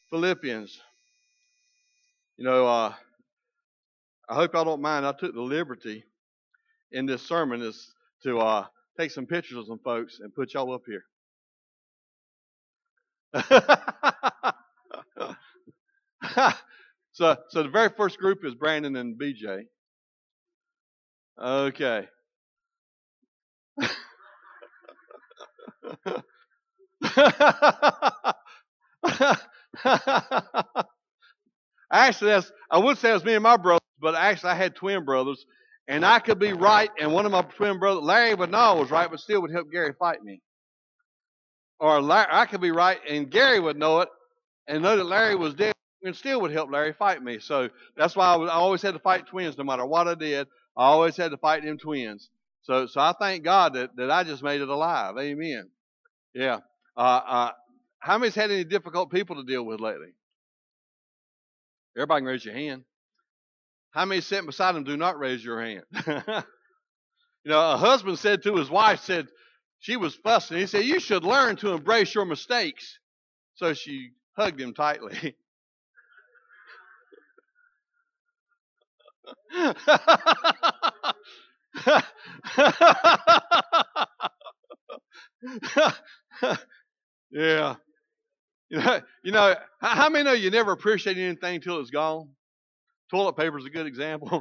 Philippians. You know, I hope y'all don't mind. I took the liberty in this sermon is to take some pictures of some folks and put y'all up here. So the very first group is Brandon and BJ. Okay. Actually, I would say it was me and my brothers, but actually I had twin brothers, and I could be right, and one of my twin brothers, Larry, would know was right, but still would help Gary fight me. Or I could be right, and Gary would know it, and know that Larry was dead, and still would help Larry fight me. So that's why I always had to fight twins, no matter what I did. I always had to fight them twins. So I thank God that I just made it alive. Amen. Yeah. How many's had any difficult people to deal with lately? Everybody can raise your hand. How many sitting beside them do not raise your hand? You know, a husband said to his wife, said she was fussing. He said, "You should learn to embrace your mistakes." So she hugged him tightly. Yeah. How many know you never appreciate anything until it's gone? Toilet paper is a good example.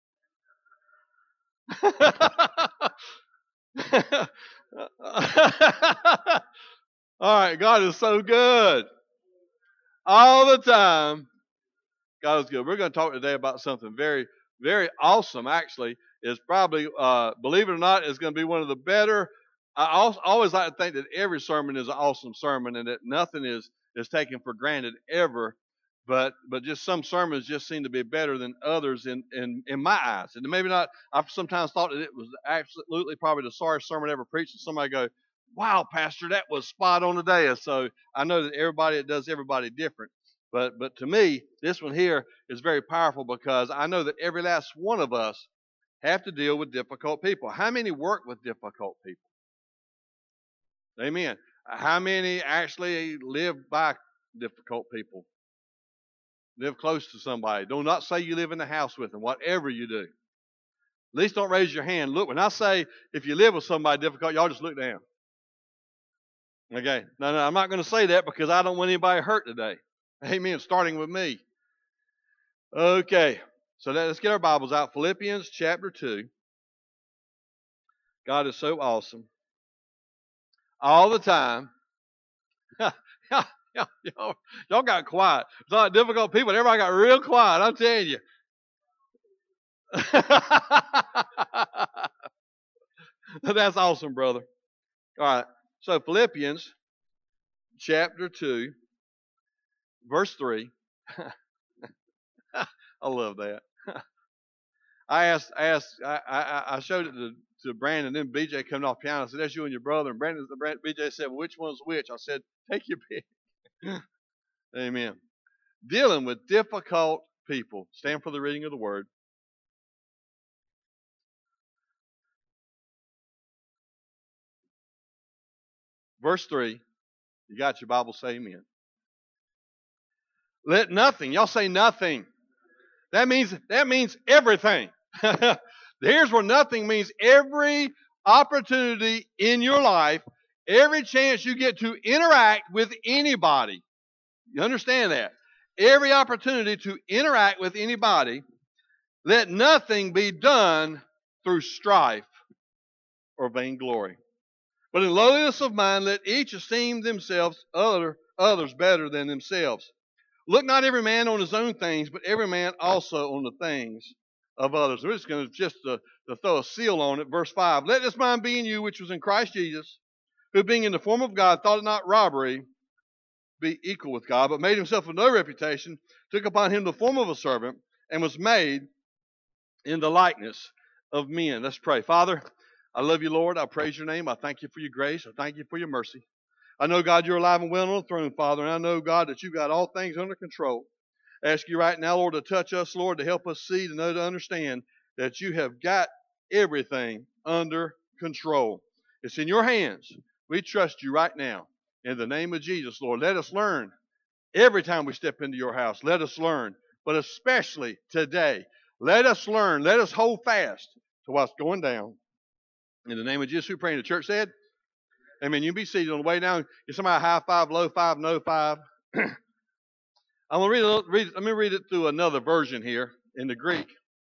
All right, God is so good. All the time, God is good. We're going to talk today about something very, very awesome, actually. It's probably, believe it or not, is going to be one of the better. I always like to think that every sermon is an awesome sermon and that nothing is taken for granted ever. But just some sermons just seem to be better than others in my eyes. And maybe not, I've sometimes thought that it was absolutely probably the sorriest sermon ever preached. And somebody go, "Wow, Pastor, that was spot on today." And so I know that it does everybody different. But to me, this one here is very powerful because I know that every last one of us have to deal with difficult people. How many work with difficult people? Amen. How many actually live by difficult people? Live close to somebody. Do not say you live in the house with them, whatever you do. At least don't raise your hand. Look, when I say if you live with somebody difficult, y'all just look down. Okay. No, I'm not going to say that because I don't want anybody hurt today. Amen. Starting with me. Okay. So let's get our Bibles out. Philippians chapter 2. God is so awesome. All the time. Y'all got quiet. It's not difficult people. Everybody got real quiet. I'm telling you. That's awesome, brother. All right. So Philippians chapter 2, verse 3. I love that. I showed it to Brandon, then BJ coming off piano. I said, "That's you and your brother." And BJ said, "Well, which one's which?" I said, "Take your pick." Amen. Dealing with difficult people. Stand for the reading of the word. Verse 3. You got your Bible, say amen. Let nothing. Y'all say nothing. That means everything. Here's where nothing means every opportunity in your life, every chance you get to interact with anybody. You understand that? Every opportunity to interact with anybody, let nothing be done through strife or vainglory. But in lowliness of mind, let each esteem themselves others better than themselves. Look not every man on his own things, but every man also on the things of others. We're just going to throw a seal on it. Verse 5. Let this mind be in you, which was in Christ Jesus, who being in the form of God, thought it not robbery be equal with God, but made himself of no reputation, took upon him the form of a servant, and was made in the likeness of men. Let's pray. Father, I love you, Lord. I praise your name. I thank you for your grace. I thank you for your mercy. I know, God, you're alive and well on the throne, Father, and I know, God, that you've got all things under control. I ask you right now, Lord, to touch us, Lord, to help us see, to know, to understand that you have got everything under control. It's in your hands. We trust you right now. In the name of Jesus, Lord, let us learn Every time we step into your house, let us learn, but especially today, let us learn, let us hold fast to what's going down. In the name of Jesus, we pray. And the church said, amen. You be seated on the way down. Get somebody high five, low five, no five. I'm going to let me read it through another version here in the Greek.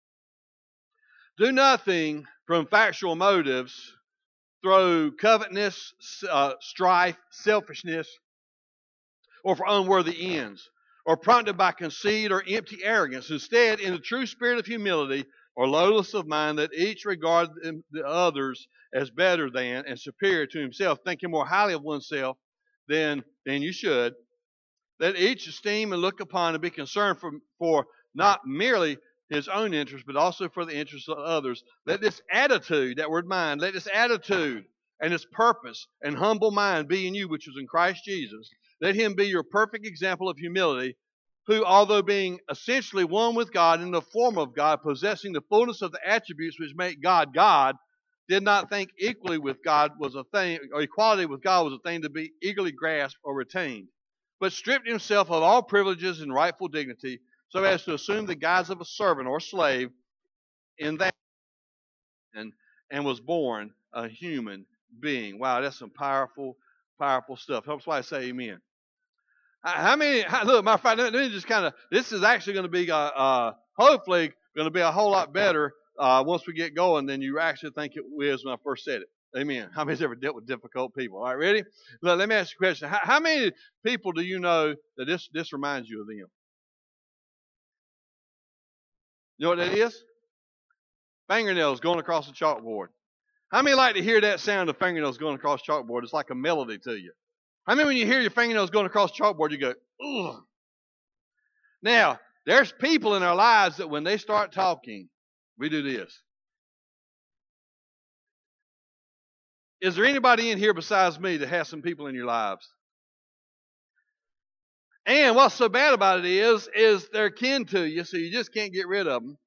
Do nothing from factual motives through covetousness, strife, selfishness, or for unworthy ends, or prompted by conceit or empty arrogance. Instead, in the true spirit of humility or lowliness of mind, that each regard the others as better than and superior to himself, thinking more highly of oneself than you should. Let each esteem and look upon and be concerned for not merely his own interest, but also for the interests of others. Let this attitude, that word mind, let this attitude and its purpose and humble mind be in you, which was in Christ Jesus. Let him be your perfect example of humility, who, although being essentially one with God in the form of God, possessing the fullness of the attributes which make God God, did not think equally with God was a thing, or equality with God was a thing to be eagerly grasped or retained, but stripped himself of all privileges and rightful dignity, so as to assume the guise of a servant or slave in that, and was born a human being. Wow, that's some powerful, powerful stuff. Helps why I say amen. Look, matter of fact, let me just this is actually going to be, hopefully, going to be a whole lot better once we get going than you actually think it was when I first said it. Amen. How many's ever dealt with difficult people? All right, ready? Look, let me ask you a question. How many people do you know that this reminds you of them? You know what that is? Fingernails going across the chalkboard. How many like to hear that sound of fingernails going across chalkboard? It's like a melody to you. How many when you hear your fingernails going across chalkboard, you go, ugh. Now, there's people in our lives that when they start talking, we do this. Is there anybody in here besides me that has some people in your lives? And what's so bad about it is they're kin to you, so you just can't get rid of them.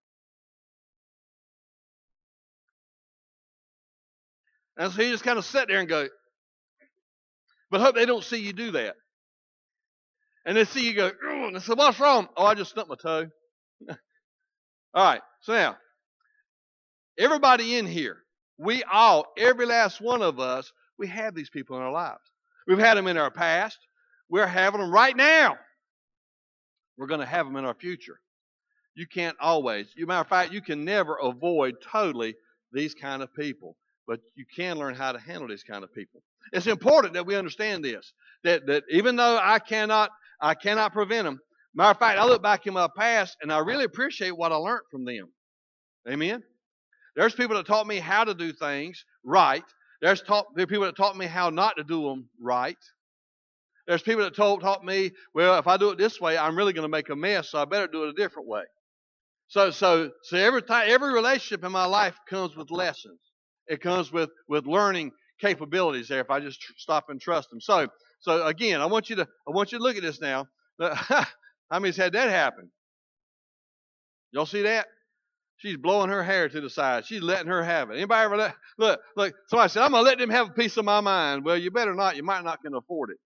And so you just kind of sit there and go, but hope they don't see you do that. And they see you go, and they say, what's wrong? Oh, I just stumped my toe. All right, so now, everybody in here, we all, every last one of us, we have these people in our lives. We've had them in our past. We're having them right now. We're going to have them in our future. You can't always. As a matter of fact, you can never avoid totally these kind of people. But you can learn how to handle these kind of people. It's important that we understand this. That even though I cannot prevent them. Matter of fact, I look back in my past and I really appreciate what I learned from them. Amen? There's people that taught me how to do things right. There's people that taught me how not to do them right. There's people that taught me, well, if I do it this way, I'm really going to make a mess, so I better do it a different way. So every relationship in my life comes with lessons. It comes with learning capabilities there if I just stop and trust them. So again, I want you to look at this now. How many's had that happen? Y'all see that? She's blowing her hair to the side. She's letting her have it. Anybody ever look? Somebody said, I'm going to let them have a piece of my mind. Well, you better not. You might not can afford it.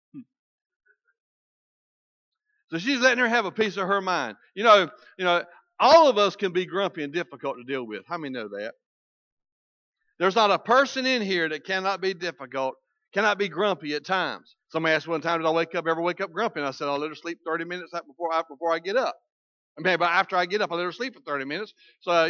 So she's letting her have a piece of her mind. You know, all of us can be grumpy and difficult to deal with. How many know that? There's not a person in here that cannot be difficult, cannot be grumpy at times. Somebody asked one time, did I ever wake up grumpy? And I said, I'll let her sleep 30 minutes before I get up. But after I get up, I let her sleep for 30 minutes. So,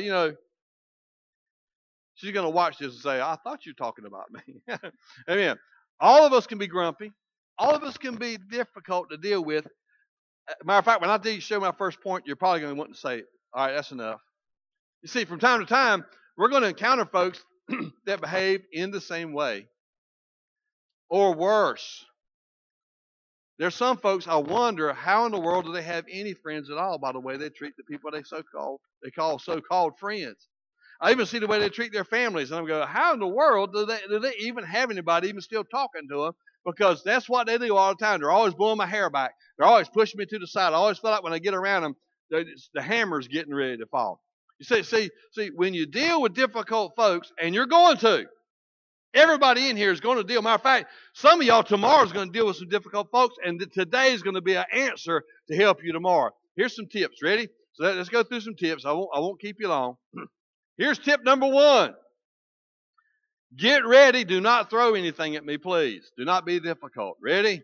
she's going to watch this and say, I thought you were talking about me. Amen. All of us can be grumpy. All of us can be difficult to deal with. Matter of fact, when I show my first point, you're probably going to want to say, all right, that's enough. You see, from time to time, we're going to encounter folks that behave in the same way or worse. There's some folks, I wonder, how in the world do they have any friends at all by the way they treat the people they call so-called friends. I even see the way they treat their families, and I'm going, how in the world do they even have anybody even still talking to them? Because that's what they do all the time. They're always blowing my hair back. They're always pushing me to the side. I always feel like when I get around them, the hammer's getting ready to fall. You see, when you deal with difficult folks, and you're going to, Everybody in here is going to deal. Matter of fact, some of y'all tomorrow is going to deal with some difficult folks, and today is going to be an answer to help you tomorrow. Here's some tips. Ready? So let's go through some tips. I won't keep you long. Here's tip number 1. Get ready. Do not throw anything at me, please. Do not be difficult. Ready?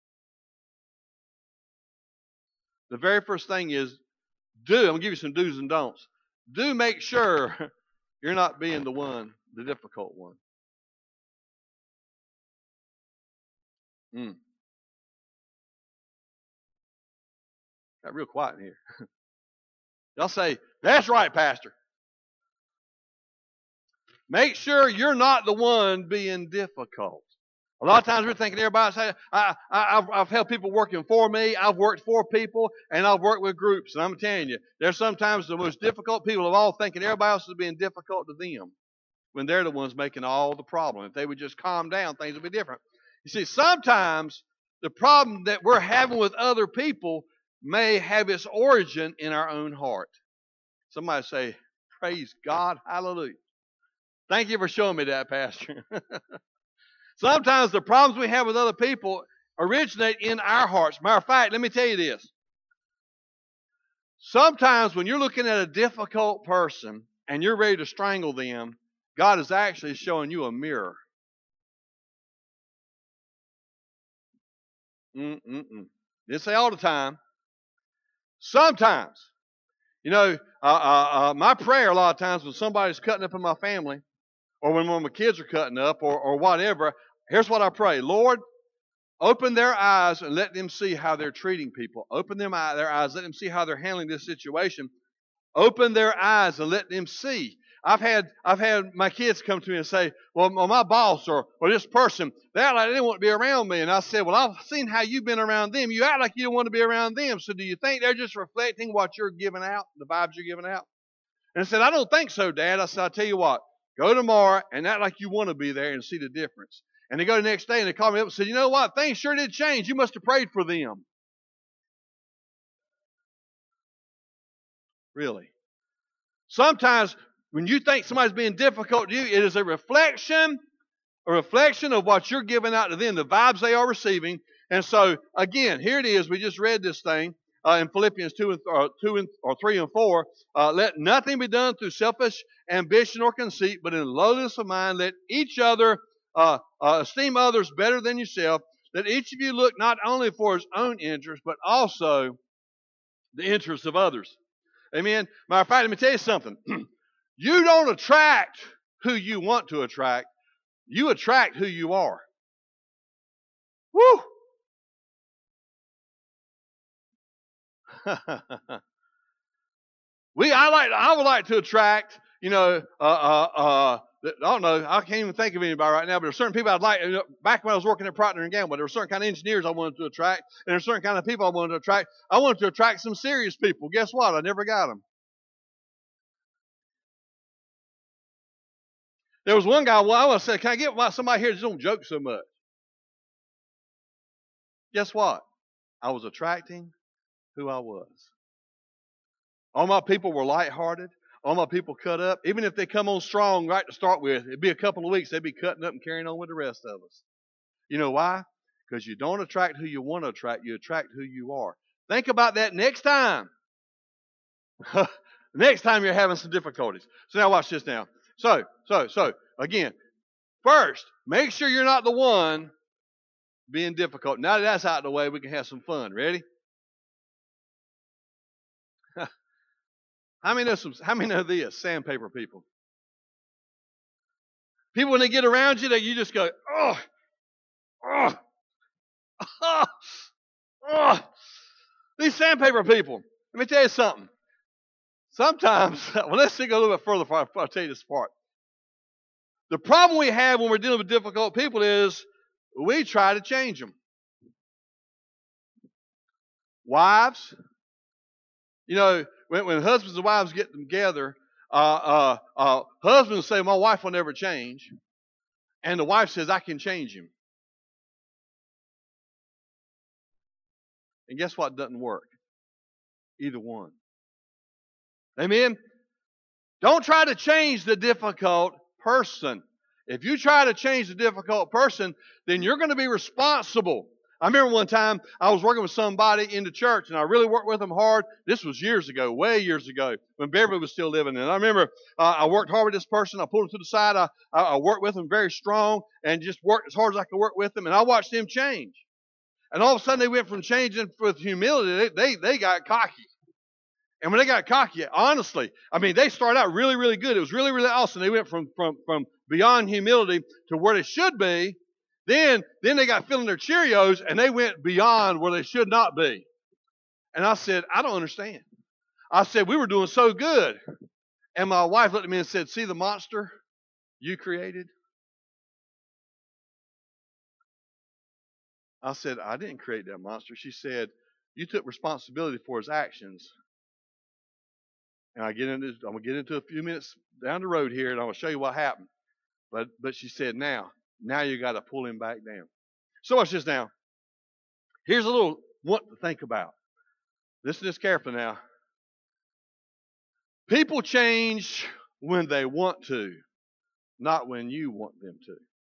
The very first thing is I'm going to give you some do's and don'ts. Do make sure you're not being the difficult one. Got real quiet in here. Y'all say, that's right, Pastor. Make sure you're not the one being difficult. A lot of times we're thinking everybody say, I've helped people working for me, I've worked for people, and I've worked with groups. And I'm telling you, there's sometimes the most difficult people of all thinking everybody else is being difficult to them when they're the ones making all the problem. If they would just calm down, things would be different. You see, sometimes the problem that we're having with other people may have its origin in our own heart. Somebody say, praise God, hallelujah. Thank you for showing me that, Pastor. Sometimes the problems we have with other people originate in our hearts. Matter of fact, let me tell you this. Sometimes when you're looking at a difficult person and you're ready to strangle them, God is actually showing you a mirror. Didn't say all the time. Sometimes. You know, my prayer a lot of times when somebody's cutting up in my family, or when one of my kids are cutting up, or whatever, here's what I pray. Lord, open their eyes and let them see how they're treating people. Open their eyes, let them see how they're handling this situation. Open their eyes and let them see. I've had my kids come to me and say, well, my boss or this person, they act like they didn't want to be around me. And I said, well, I've seen how you've been around them. You act like you don't want to be around them. So do you think they're just reflecting what you're giving out, the vibes you're giving out? And I said, I don't think so, Dad. I said, I'll tell you what, go tomorrow and act like you want to be there and see the difference. And they go the next day and they call me up and said, you know what, things sure did change. You must have prayed for them. Really? Sometimes when you think somebody's being difficult to you, it is a reflection of what you're giving out to them, the vibes they are receiving. And so, again, here it is. We just read this thing in Philippians 3 and 4. Let nothing be done through selfish ambition or conceit, but in lowliness of mind, let each other esteem others better than yourself. Let each of you look not only for his own interest, but also the interests of others. Amen. Matter of fact, let me tell you something. You don't attract who you want to attract. You attract who you are. Woo! I would like to attract, I don't know, I can't even think of anybody right now, but there are certain people I'd like, back when I was working at Procter & Gamble, there were certain kind of engineers I wanted to attract, and there are certain kind of people I wanted to attract. I wanted to attract some serious people. Guess what? I never got them. There was one guy, I want to say, can I get somebody here that don't joke so much? Guess what? I was attracting who I was. All my people were lighthearted. All my people cut up. Even if they come on strong right to start with, it'd be a couple of weeks, they'd be cutting up and carrying on with the rest of us. You know why? Because you don't attract who you want to attract, you attract who you are. Think about that next time. Next time you're having some difficulties. So now watch this now. So, again, first, make sure you're not the one being difficult. Now that that's out of the way, we can have some fun. Ready? How many know this? Sandpaper people. People, when they get around you, you just go, These sandpaper people. Let me tell you something. Sometimes, well, let's think a little bit further before I tell you this part. The problem we have when we're dealing with difficult people is we try to change them. Wives, when husbands and wives get together, husbands say, my wife will never change. And the wife says, I can change him. And guess what doesn't work? Either one. Amen? Don't try to change the difficult person. If you try to change the difficult person, then you're going to be responsible. I remember one time I was working with somebody in the church, and I really worked with them hard. This was years ago, way years ago, when Beverly was still living. And I remember I worked hard with this person. I pulled him to the side. I worked with him very strong and just worked as hard as I could work with them. And I watched them change. And all of a sudden, they went from changing with humility, they got cocky. And when they got cocky, honestly, I mean, they started out really, really good. It was really, really awesome. They went from beyond humility to where they should be. Then they got filling their Cheerios, and they went beyond where they should not be. And I said, I don't understand. I said, we were doing so good. And my wife looked at me and said, see the monster you created? I said, I didn't create that monster. She said, you took responsibility for his actions. And I'm going to get into a few minutes down the road here, and I'm going to show you what happened. But she said, now you got to pull him back down. So watch this now. Here's a little one to think about. Listen to this carefully now. People change when they want to, not when you want them to.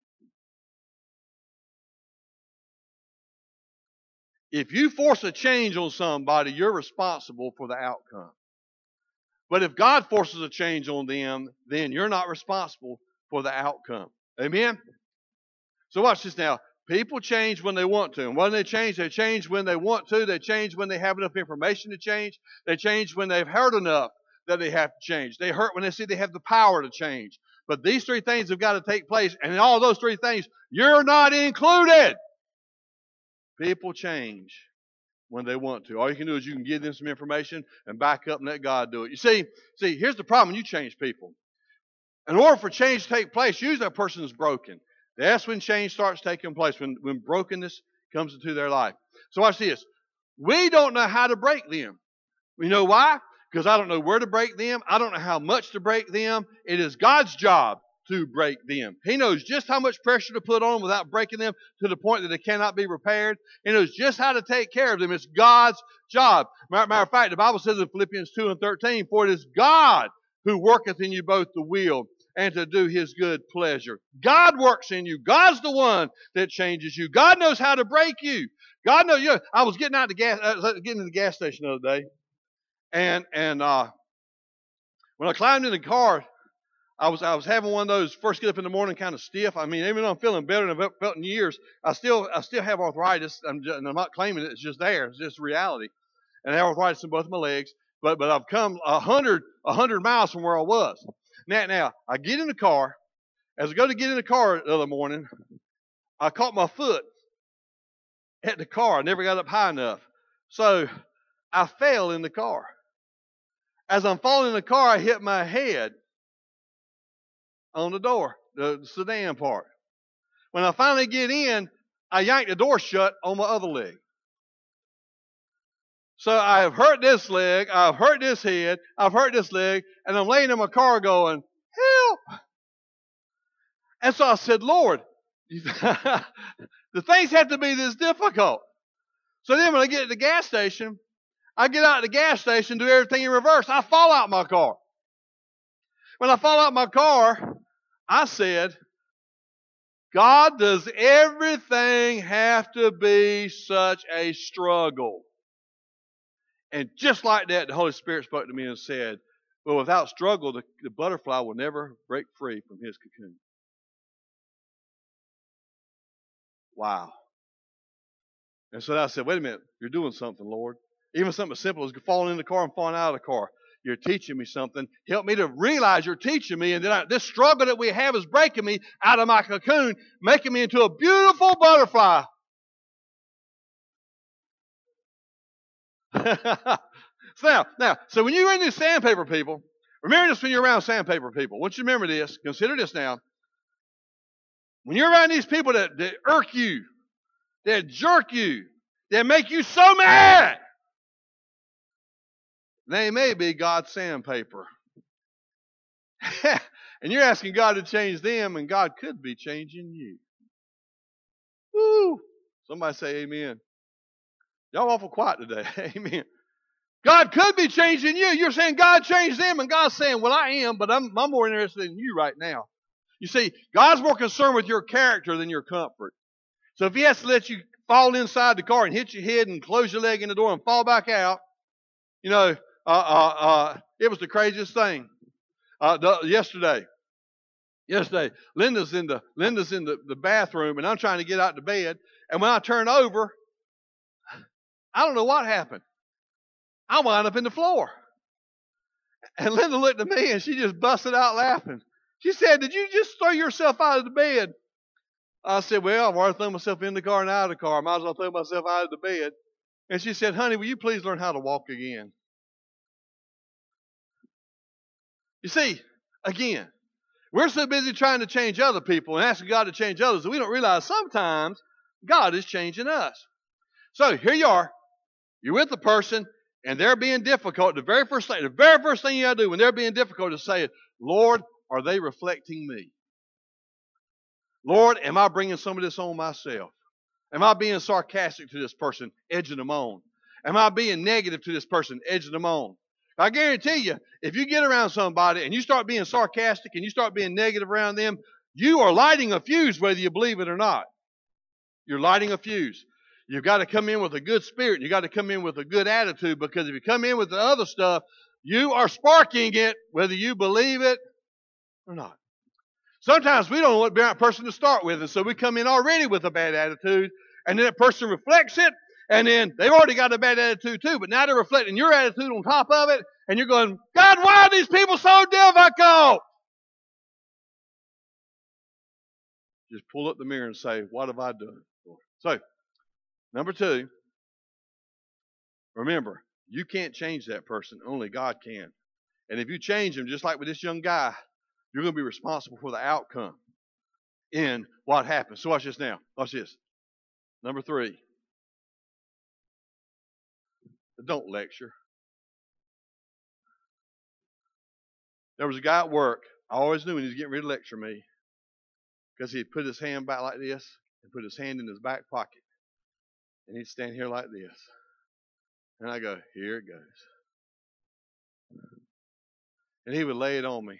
If you force a change on somebody, you're responsible for the outcome. But if God forces a change on them, then you're not responsible for the outcome. Amen? So watch this now. People change when they want to. And when they change when they want to. They change when they have enough information to change. They change when they've heard enough that they have to change. They hurt when they see they have the power to change. But these three things have got to take place. And in all those three things, you're not included. People change when they want to. All you can do is you can give them some information and back up and let God do it. You see, here's the problem when you change people. In order for change to take place, usually that person is broken. That's when change starts taking place, when brokenness comes into their life. So watch this. We don't know how to break them. You know why? Because I don't know where to break them. I don't know how much to break them. It is God's job to break them. He knows just how much pressure to put on them without breaking them to the point that they cannot be repaired. He knows just how to take care of them. It's God's job. Matter of fact, the Bible says in Philippians 2:13, for it is God who worketh in you both the will and to do His good pleasure. God works in you. God's the one that changes you. God knows how to break you. God knows. You know, I was getting getting to the gas station the other day, and when I climbed in the car, I was having one of those first get up in the morning kind of stiff. I mean, even though I'm feeling better than I've felt in years, I still have arthritis, and I'm not claiming it. It's just there. It's just reality. And I have arthritis in both of my legs. But I've come 100 miles from where I was. Now, I get in the car. As I go to get in the car the other morning, I caught my foot at the car. I never got up high enough. So I fell in the car. As I'm falling in the car, I hit my head on the door, the sedan part. When I finally get in, I yank the door shut on my other leg. So I have hurt this leg, I've hurt this head, I've hurt this leg, and I'm laying in my car going, help! And so I said, Lord, the things have to be this difficult. So then when I get at the gas station, I get out of the gas station, do everything in reverse. I fall out my car. When I fall out my car, I said, God, does everything have to be such a struggle? And just like that, the Holy Spirit spoke to me and said, well, without struggle, the butterfly will never break free from his cocoon. Wow. And so I said, wait a minute, you're doing something, Lord. Even something as simple as falling in the car and falling out of the car. You're teaching me something. Help me to realize you're teaching me, and then this struggle that we have is breaking me out of my cocoon, making me into a beautiful butterfly. So when you're in these sandpaper people, remember this when you're around sandpaper people. Once you remember this, consider this now. When you're around these people that irk you, that jerk you, that make you so mad, they may be God's sandpaper. And you're asking God to change them, and God could be changing you. Woo! Somebody say amen. Y'all awful quiet today. Amen. God could be changing you. You're saying God changed them, and God's saying, well, I am, but I'm more interested in you right now. You see, God's more concerned with your character than your comfort. So if He has to let you fall inside the car and hit your head and close your leg in the door and fall back out, it was the craziest thing. Yesterday, Linda's in the bathroom, and I'm trying to get out to bed. And when I turn over, I don't know what happened. I wound up in the floor. And Linda looked at me, and she just busted out laughing. She said, "Did you just throw yourself out of the bed?" I said, "Well, I've already thrown myself in the car and out of the car. I might as well throw myself out of the bed." And she said, "Honey, will you please learn how to walk again?" You see, again, we're so busy trying to change other people and asking God to change others that we don't realize sometimes God is changing us. So here you are. You're with the person, and they're being difficult. The very first thing you got to do when they're being difficult is say, "Lord, are they reflecting me? Lord, am I bringing some of this on myself? Am I being sarcastic to this person, edging them on? Am I being negative to this person, edging them on?" I guarantee you, if you get around somebody and you start being sarcastic and you start being negative around them, you are lighting a fuse whether you believe it or not. You're lighting a fuse. You've got to come in with a good spirit. You've got to come in with a good attitude, because if you come in with the other stuff, you are sparking it whether you believe it or not. Sometimes we don't want the right person to start with, and so we come in already with a bad attitude, and then that person reflects it, and then they've already got a bad attitude too, but now they're reflecting your attitude on top of it, and you're going, "God, why are these people so difficult?" Just pull up the mirror and say, "What have I done?" So, number 2, remember, you can't change that person. Only God can. And if you change them, just like with this young guy, you're going to be responsible for the outcome in what happens. So watch this now. Watch this. Number 3. Don't lecture. There was a guy at work. I always knew when he was getting ready to lecture me, because he'd put his hand back like this and put his hand in his back pocket. And he'd stand here like this. And I go, "Here it goes." And he would lay it on me.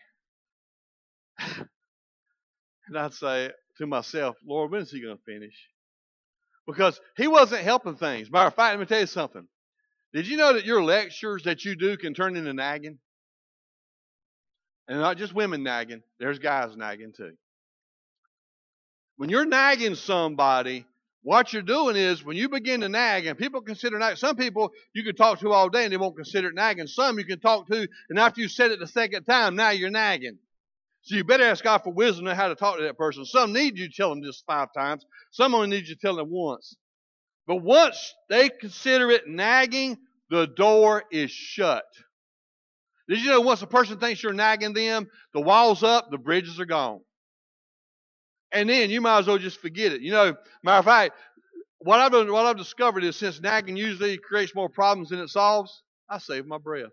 And I'd say to myself, "Lord, when is he going to finish?" Because he wasn't helping things. Matter of fact, let me tell you something. Did you know that your lectures that you do can turn into nagging? And not just women nagging. There's guys nagging too. When you're nagging somebody, what you're doing is when you begin to nag, and people consider nagging. Some people you can talk to all day and they won't consider it nagging. Some you can talk to, and after you said it the second time, now you're nagging. So you better ask God for wisdom on how to talk to that person. Some need you to tell them just 5 times. Some only need you to tell them once. But once they consider it nagging, the door is shut. Did you know once a person thinks you're nagging them, the wall's up, the bridges are gone. And then you might as well just forget it. Matter of fact, what I've discovered is since nagging usually creates more problems than it solves, I save my breath.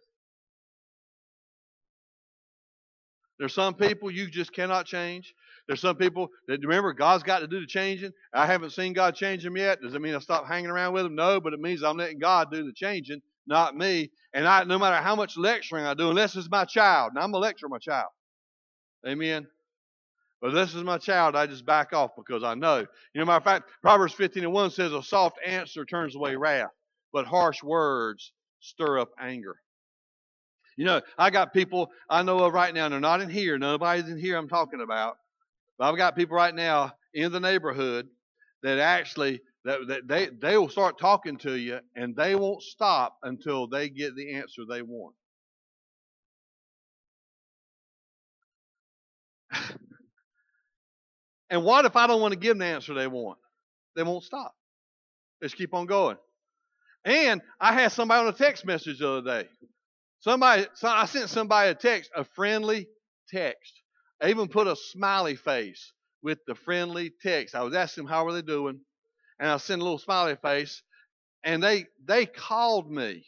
There's some people you just cannot change. There's some people that, remember, God's got to do the changing. I haven't seen God change them yet. Does it mean I stop hanging around with them? No, but it means I'm letting God do the changing, not me. And no matter how much lecturing I do, unless it's my child. Now, I'm going to lecture my child. Amen. But if this is my child, I just back off because I know. Matter of fact, Proverbs 15:1 says, "A soft answer turns away wrath, but harsh words stir up anger." I got people I know of right now, and they're not in here. Nobody's in here I'm talking about. But I've got people right now in the neighborhood that actually, they will start talking to you, and they won't stop until they get the answer they want. And what if I don't want to give them the answer they want? They won't stop. They just keep on going. And I had somebody on a text message the other day. I sent somebody a text, a friendly text. I even put a smiley face with the friendly text. I was asking them how were they doing, and I sent a little smiley face, and they called me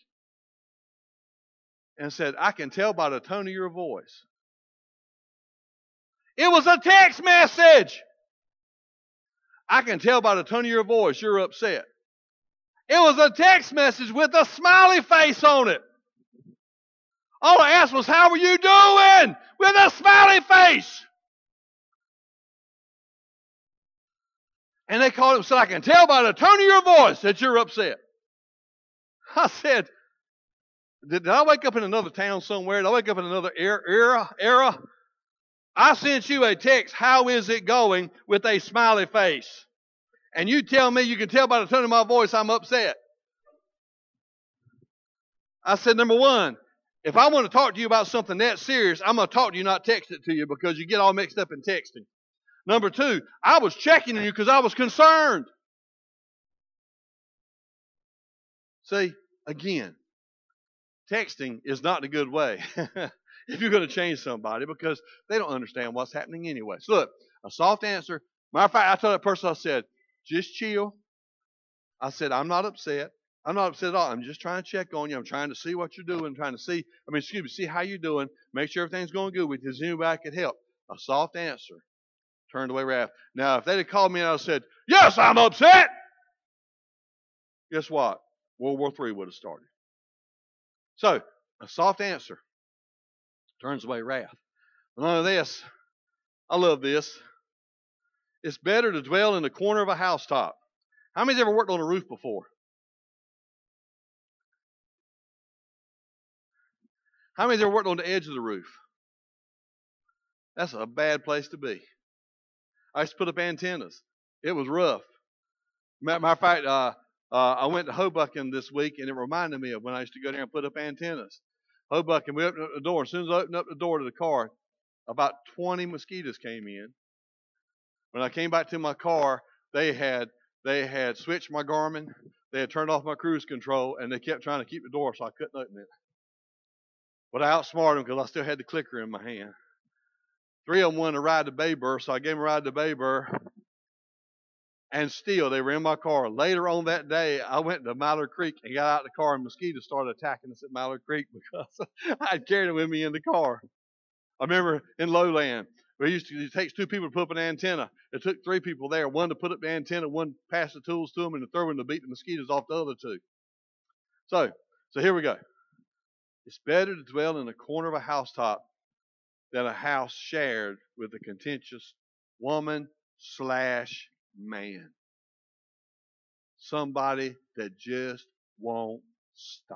and said, "I can tell by the tone of your voice." It was a text message. "I can tell by the tone of your voice you're upset." It was a text message with a smiley face on it. All I asked was, "How are you doing?" with a smiley face. And they called him, said, I can tell by the tone of your voice that you're upset. I said, did I wake up in another town somewhere? Did I wake up in another era? I sent you a text, how is it going, with a smiley face. And you tell me you can tell by the tone of my voice I'm upset. I said, number one, if I want to talk to you about something that serious, I'm going to talk to you, not text it to you, because you get all mixed up in texting. Number two, I was checking on you because I was concerned. See, again, texting is not a good way if you're going to change somebody, because they don't understand what's happening anyway. So look, a soft answer. Matter of fact, I told that person, I said, just chill. I said, I'm not upset. I'm not upset at all. I'm just trying to check on you. I'm trying to see what you're doing, see how you're doing, make sure everything's going good with you. Is there anybody I could help? A soft answer turned away wrath. Now, if they'd have called me and I said, yes, I'm upset, guess what? World War III would have started. So, a soft answer turns away wrath. None of this, I love this. It's better to dwell in the corner of a housetop. How many's ever worked on a roof before? How many's ever worked on the edge of the roof? That's a bad place to be. I used to put up antennas. It was rough. Matter of fact, I went to Hoboken this week, and it reminded me of when I used to go there and put up antennas. Hoboken, we opened up the door. As soon as I opened up the door to the car, about 20 mosquitoes came in. When I came back to my car, they had switched my Garmin, they had turned off my cruise control, and they kept trying to keep the door so I couldn't open it. But I outsmarted them because I still had the clicker in my hand. 3 of them wanted to ride to Baybur, so I gave them a ride to Baybur. And still, they were in my car. Later on that day, I went to Mallard Creek and got out of the car, and mosquitoes started attacking us at Mallard Creek because I had carried them with me in the car. I remember in Lowland, it takes 2 people to put up an antenna. It took 3 people there, one to put up the antenna, one pass the tools to them, and the third one to beat the mosquitoes off the other 2. So here we go. It's better to dwell in the corner of a housetop than a house shared with a contentious woman/man. Somebody that just won't stop.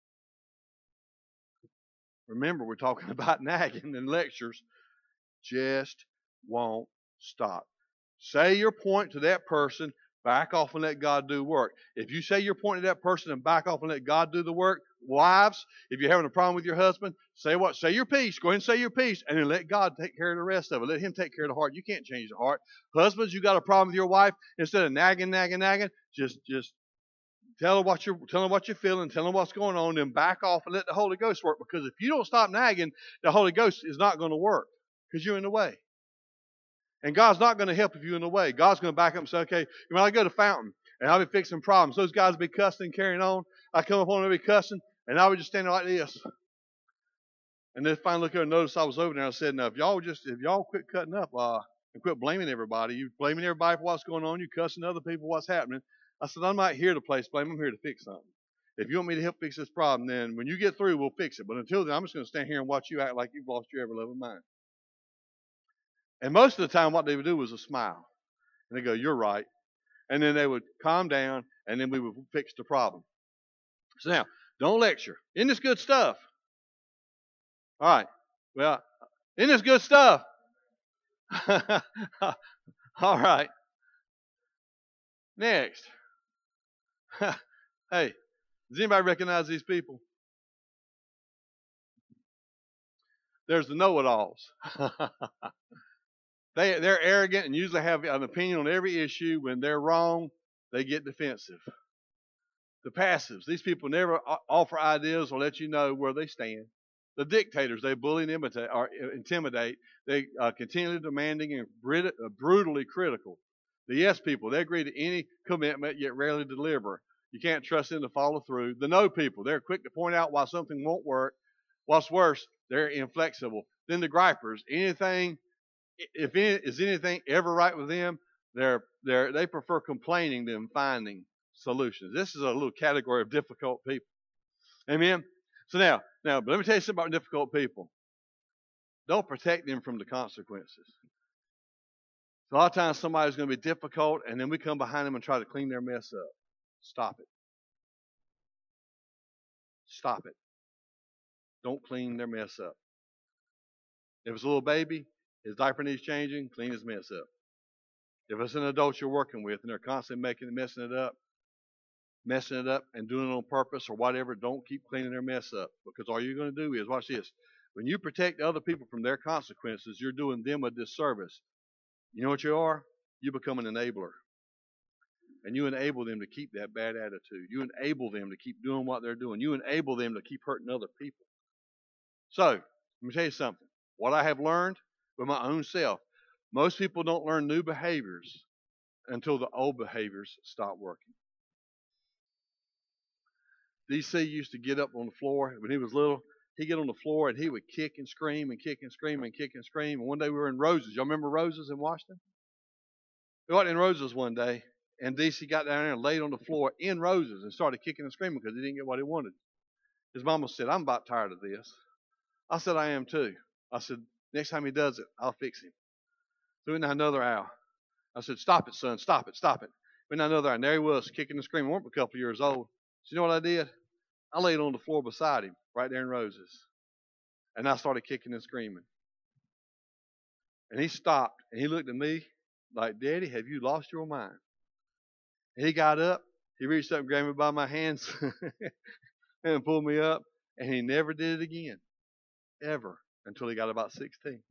Remember, we're talking about nagging and lectures. Just won't stop. Say your point to that person, back off and let God do work. If you say your point to that person and back off and let God do the work, wives, if you're having a problem with your husband, say what? Say your piece. Go ahead and say your piece, and then let God take care of the rest of it. Let Him take care of the heart. You can't change the heart. Husbands, you got a problem with your wife, instead of nagging, just tell her what you're feeling, tell her what's going on, then back off and let the Holy Ghost work. Because if you don't stop nagging, the Holy Ghost is not going to work because you're in the way. And God's not going to help if you're in the way. God's going to back up and say, okay, when I go to Fountain and I'll be fixing problems, those guys will be cussing and carrying on. I come up on them, they'll be cussing, and I would just stand there like this. And then finally look over and notice I was over there. And I said, now, if y'all quit cutting up and quit blaming everybody, you blaming everybody for what's going on, you cussing other people what's happening. I said, I'm not here to place blame. I'm here to fix something. If you want me to help fix this problem, then when you get through, we'll fix it. But until then, I'm just going to stand here and watch you act like you've lost your ever loving mind. And most of the time, what they would do was a smile. And they go, you're right. And then they would calm down, and then we would fix the problem. So now, don't lecture. Isn't this good stuff? All right. Well, isn't this good stuff? All right. Next. Hey, does anybody recognize these people? There's the know-it-alls. They're arrogant and usually have an opinion on every issue. When they're wrong, they get defensive. The passives, these people never offer ideas or let you know where they stand. The dictators, they bully and intimidate. They continually demanding and brutally critical. The yes people, they agree to any commitment yet rarely deliver. You can't trust them to follow through. The no people, they're quick to point out why something won't work. What's worse, they're inflexible. Then the gripers, is anything ever right with them, they prefer complaining than finding solutions. This is a little category of difficult people. Amen? So now, but let me tell you something about difficult people. Don't protect them from the consequences. A lot of times somebody's going to be difficult, and then we come behind them and try to clean their mess up. Stop it. Stop it. Don't clean their mess up. If it's a little baby, his diaper needs changing, clean his mess up. If it's an adult you're working with and they're constantly messing it up and doing it on purpose or whatever, don't keep cleaning their mess up. Because all you're going to do is, watch this, when you protect other people from their consequences, you're doing them a disservice. You know what you are? You become an enabler. And you enable them to keep that bad attitude. You enable them to keep doing what they're doing. You enable them to keep hurting other people. So, let me tell you something. What I have learned with my own self, most people don't learn new behaviors until the old behaviors stop working. DC used to get up on the floor when he was little. He'd get on the floor and he would kick and scream and kick and scream and kick and scream. And one day we were in Roses. Y'all remember Roses in Washington? We went in Roses one day, and DC got down there and laid on the floor in Roses and started kicking and screaming because he didn't get what he wanted. His mama said, "I'm about tired of this." I said, "I am too." I said, "Next time he does it, I'll fix him." So we went down another aisle. I said, "Stop it, son. Stop it. Stop it." Went down another aisle, and there he was kicking and screaming. We weren't a couple of years old. So you know what I did? I laid on the floor beside him, right there in Roses. And I started kicking and screaming. And he stopped, and he looked at me like, "Daddy, have you lost your mind?" And he got up, he reached up and grabbed me by my hands and pulled me up, and he never did it again, ever, until he got about 16.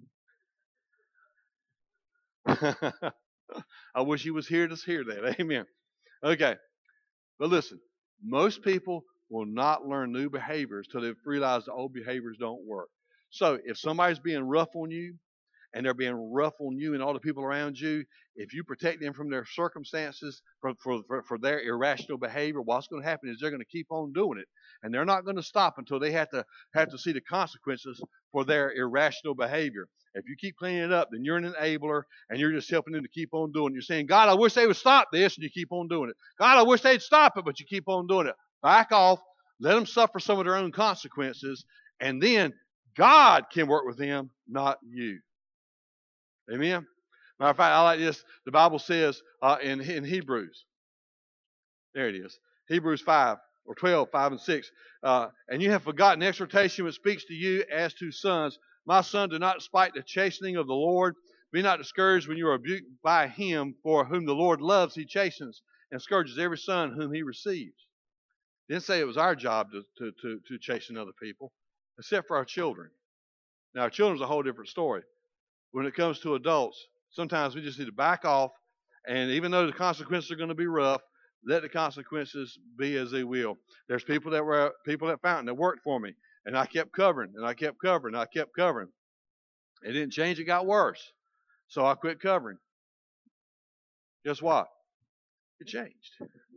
I wish he was here to hear that. Amen. Okay. But listen, most people will not learn new behaviors till they've realized the old behaviors don't work. So if somebody's being rough on you, and they're being rough on you and all the people around you, if you protect them from their circumstances, for their irrational behavior, what's going to happen is they're going to keep on doing it. And they're not going to stop until they have to see the consequences for their irrational behavior. If you keep cleaning it up, then you're an enabler, and you're just helping them to keep on doing it. You're saying, "God, I wish they would stop this," and you keep on doing it. "God, I wish they'd stop it," but you keep on doing it. Back off. Let them suffer some of their own consequences, and then God can work with them, not you. Amen. Matter of fact, I like this. The Bible says in Hebrews, there it is, Hebrews 5 or 12, 5 and 6. "And you have forgotten exhortation which speaks to you as to sons. My son, do not despite the chastening of the Lord. Be not discouraged when you are rebuked by him, for whom the Lord loves, he chastens and scourges every son whom he receives." Didn't say it was our job to chasten other people, except for our children. Now, our children's a whole different story. When it comes to adults, sometimes we just need to back off, and even though the consequences are going to be rough, let the consequences be as they will. There's people at Fountain that worked for me, and I kept covering, and I kept covering, and I kept covering. It didn't change, it got worse. So I quit covering. Guess what? It changed.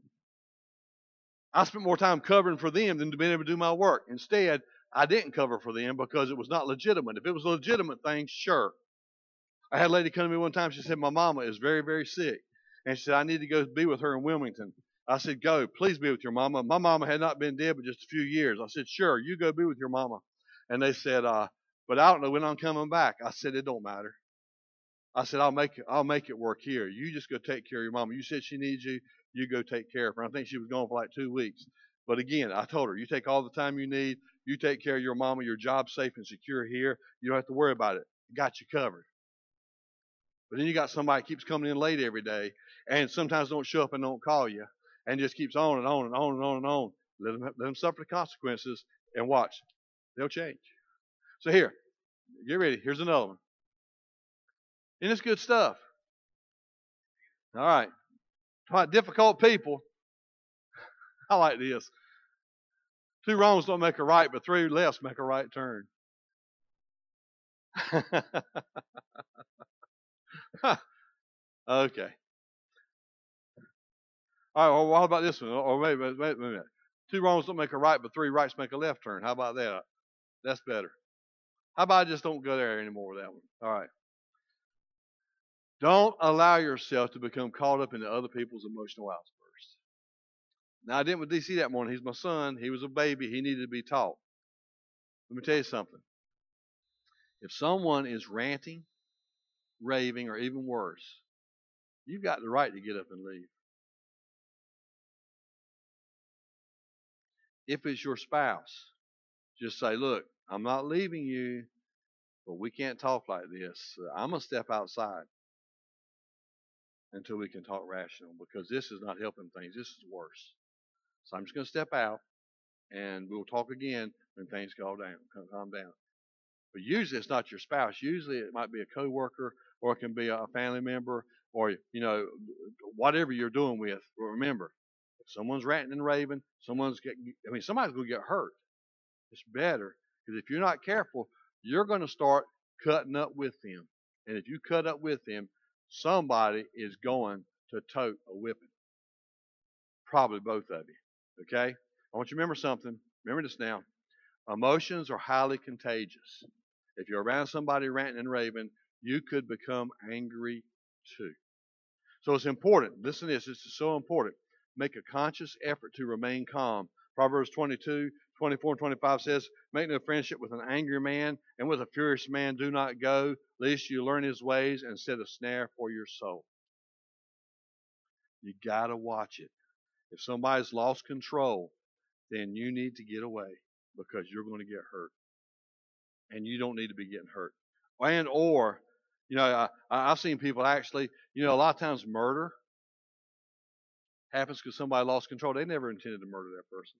I spent more time covering for them than being able to do my work. Instead, I didn't cover for them because it was not legitimate. If it was a legitimate thing, sure. I had a lady come to me one time. She said, "My mama is very, very sick." And she said, "I need to go be with her in Wilmington." I said, "Go. Please be with your mama." My mama had not been dead but just a few years. I said, "Sure, you go be with your mama." And they said, "But I don't know when I'm coming back." I said, "It don't matter." I said, I'll make it work here. You just go take care of your mama. You said she needs you. You go take care of her." I think she was gone for like 2 weeks. But again, I told her, "You take all the time you need. You take care of your mama. Your job's safe and secure here. You don't have to worry about it. Got you covered." But then you got somebody that keeps coming in late every day and sometimes don't show up and don't call you and just keeps on and on and on and on and on. Let them suffer the consequences and watch. They'll change. So here, get ready. Here's another one. And it's good stuff. All right. Talk about difficult people. I like this. 2 wrongs don't make a right, but 3 lefts make a right turn. Okay. All right, well, what about this one? Or wait a minute. 2 wrongs don't make a right, but 3 rights make a left turn. How about that? That's better. How about I just don't go there anymore with that one? All right. Don't allow yourself to become caught up into other people's emotional outbursts. Now, I didn't with DC that morning. He's my son. He was a baby. He needed to be taught. Let me tell you something. If someone is ranting, raving, or even worse, you've got the right to get up and leave. If it's your spouse, just say, look, I'm not leaving you, but we can't talk like this. I'm going to step outside until we can talk rational because this is not helping things. This is worse. So I'm just going to step out and we'll talk again when things calm down. But usually it's not your spouse. Usually it might be a coworker or it can be a family member or, whatever you're doing with. But remember, if someone's ranting and raving, somebody's going to get hurt. It's better because if you're not careful, you're going to start cutting up with them. And if you cut up with them, somebody is going to tote a whipping. Probably both of you. Okay? I want you to remember something. Remember this now. Emotions are highly contagious. If you're around somebody ranting and raving, you could become angry too. So it's important. Listen to this. This is so important. Make a conscious effort to remain calm. Proverbs 22:24 and 25 says, make no friendship with an angry man, and with a furious man do not go, lest you learn his ways and set a snare for your soul. You got to watch it. If somebody's lost control, then you need to get away because you're going to get hurt. And you don't need to be getting hurt. Or, I've seen people actually, a lot of times murder happens because somebody lost control. They never intended to murder that person.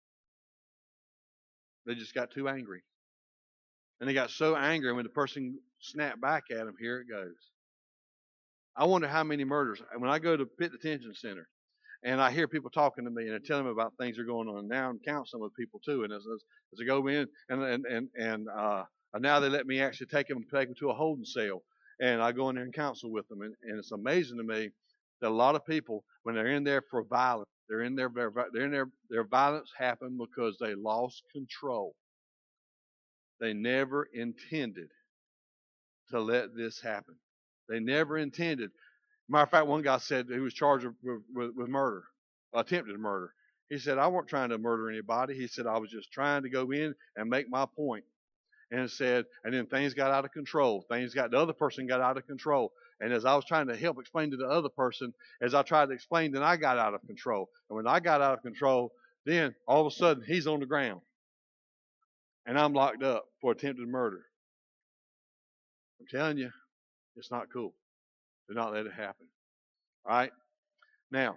They just got too angry. And they got so angry when the person snapped back at them, here it goes. I wonder how many murders. When I go to Pitt Detention Center and I hear people talking to me and they're telling me about things that are going on, and now I'm counseling with people too. And as I go in and now they let me actually take them to a holding cell, and I go in there and counsel with them. And it's amazing to me that a lot of people, when they're in there for violence, their violence happened because they lost control. They never intended to let this happen. They never intended. Matter of fact, one guy said he was charged with murder, attempted murder. He said, I wasn't trying to murder anybody. He said, I was just trying to go in and make my point. And then things got out of control. The other person got out of control. And as I was trying to help explain to the other person, as I tried to explain, then I got out of control. And when I got out of control, then all of a sudden he's on the ground. And I'm locked up for attempted murder. I'm telling you, it's not cool. Do not let it happen. All right? Now,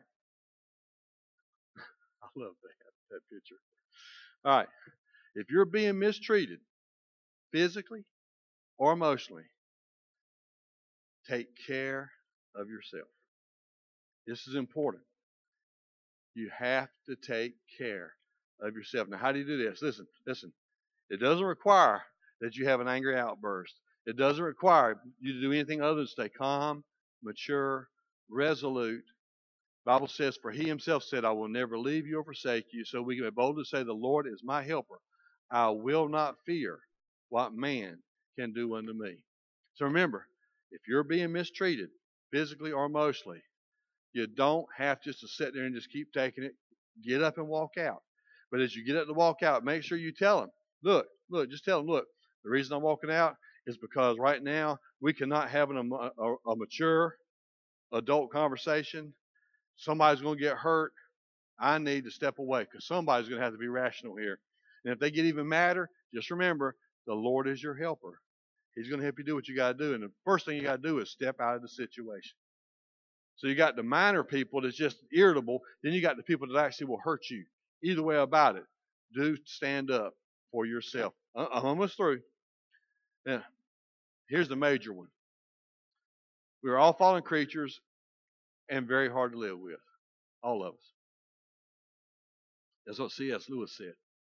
I love that picture. All right. If you're being mistreated physically or emotionally, take care of yourself. This is important. You have to take care of yourself. Now, how do you do this? Listen. It doesn't require that you have an angry outburst. It doesn't require you to do anything other than stay calm, mature, resolute. The Bible says, for he himself said, I will never leave you or forsake you. So we can boldly say, the Lord is my helper. I will not fear what man can do unto me. So remember, if you're being mistreated physically or emotionally, you don't have just to sit there and just keep taking it. Get up and walk out. But as you get up to walk out, make sure you tell them, just tell them, look, the reason I'm walking out is because right now we cannot have a mature adult conversation. Somebody's going to get hurt. I need to step away because somebody's going to have to be rational here. And if they get even madder, just remember, the Lord is your helper. He's going to help you do what you got to do. And the first thing you got to do is step out of the situation. So you got the minor people that's just irritable. Then you got the people that actually will hurt you. Either way about it, do stand up for yourself. I'm almost through. Now, here's the major one. We are all fallen creatures and very hard to live with. All of us. That's what C.S. Lewis said.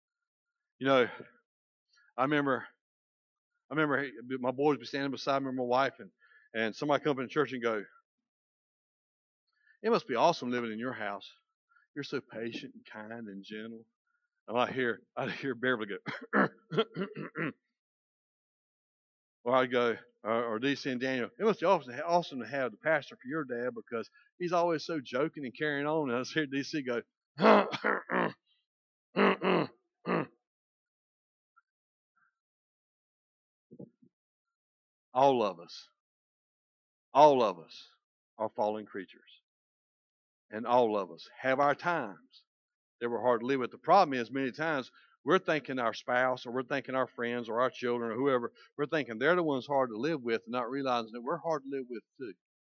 I remember my boys would be standing beside me and my wife, and somebody come in church and go, it must be awesome living in your house. You're so patient and kind and gentle. And I hear Beverly go, or I go, or DC and Daniel, it must be awesome to have the pastor for your dad because he's always so joking and carrying on. And I just hear DC go, all of us. are fallen creatures. And all of us have our times that we're hard to live with. The problem is many times we're thinking our spouse or we're thinking our friends or our children or whoever, we're thinking they're the ones hard to live with, not realizing that we're hard to live with too.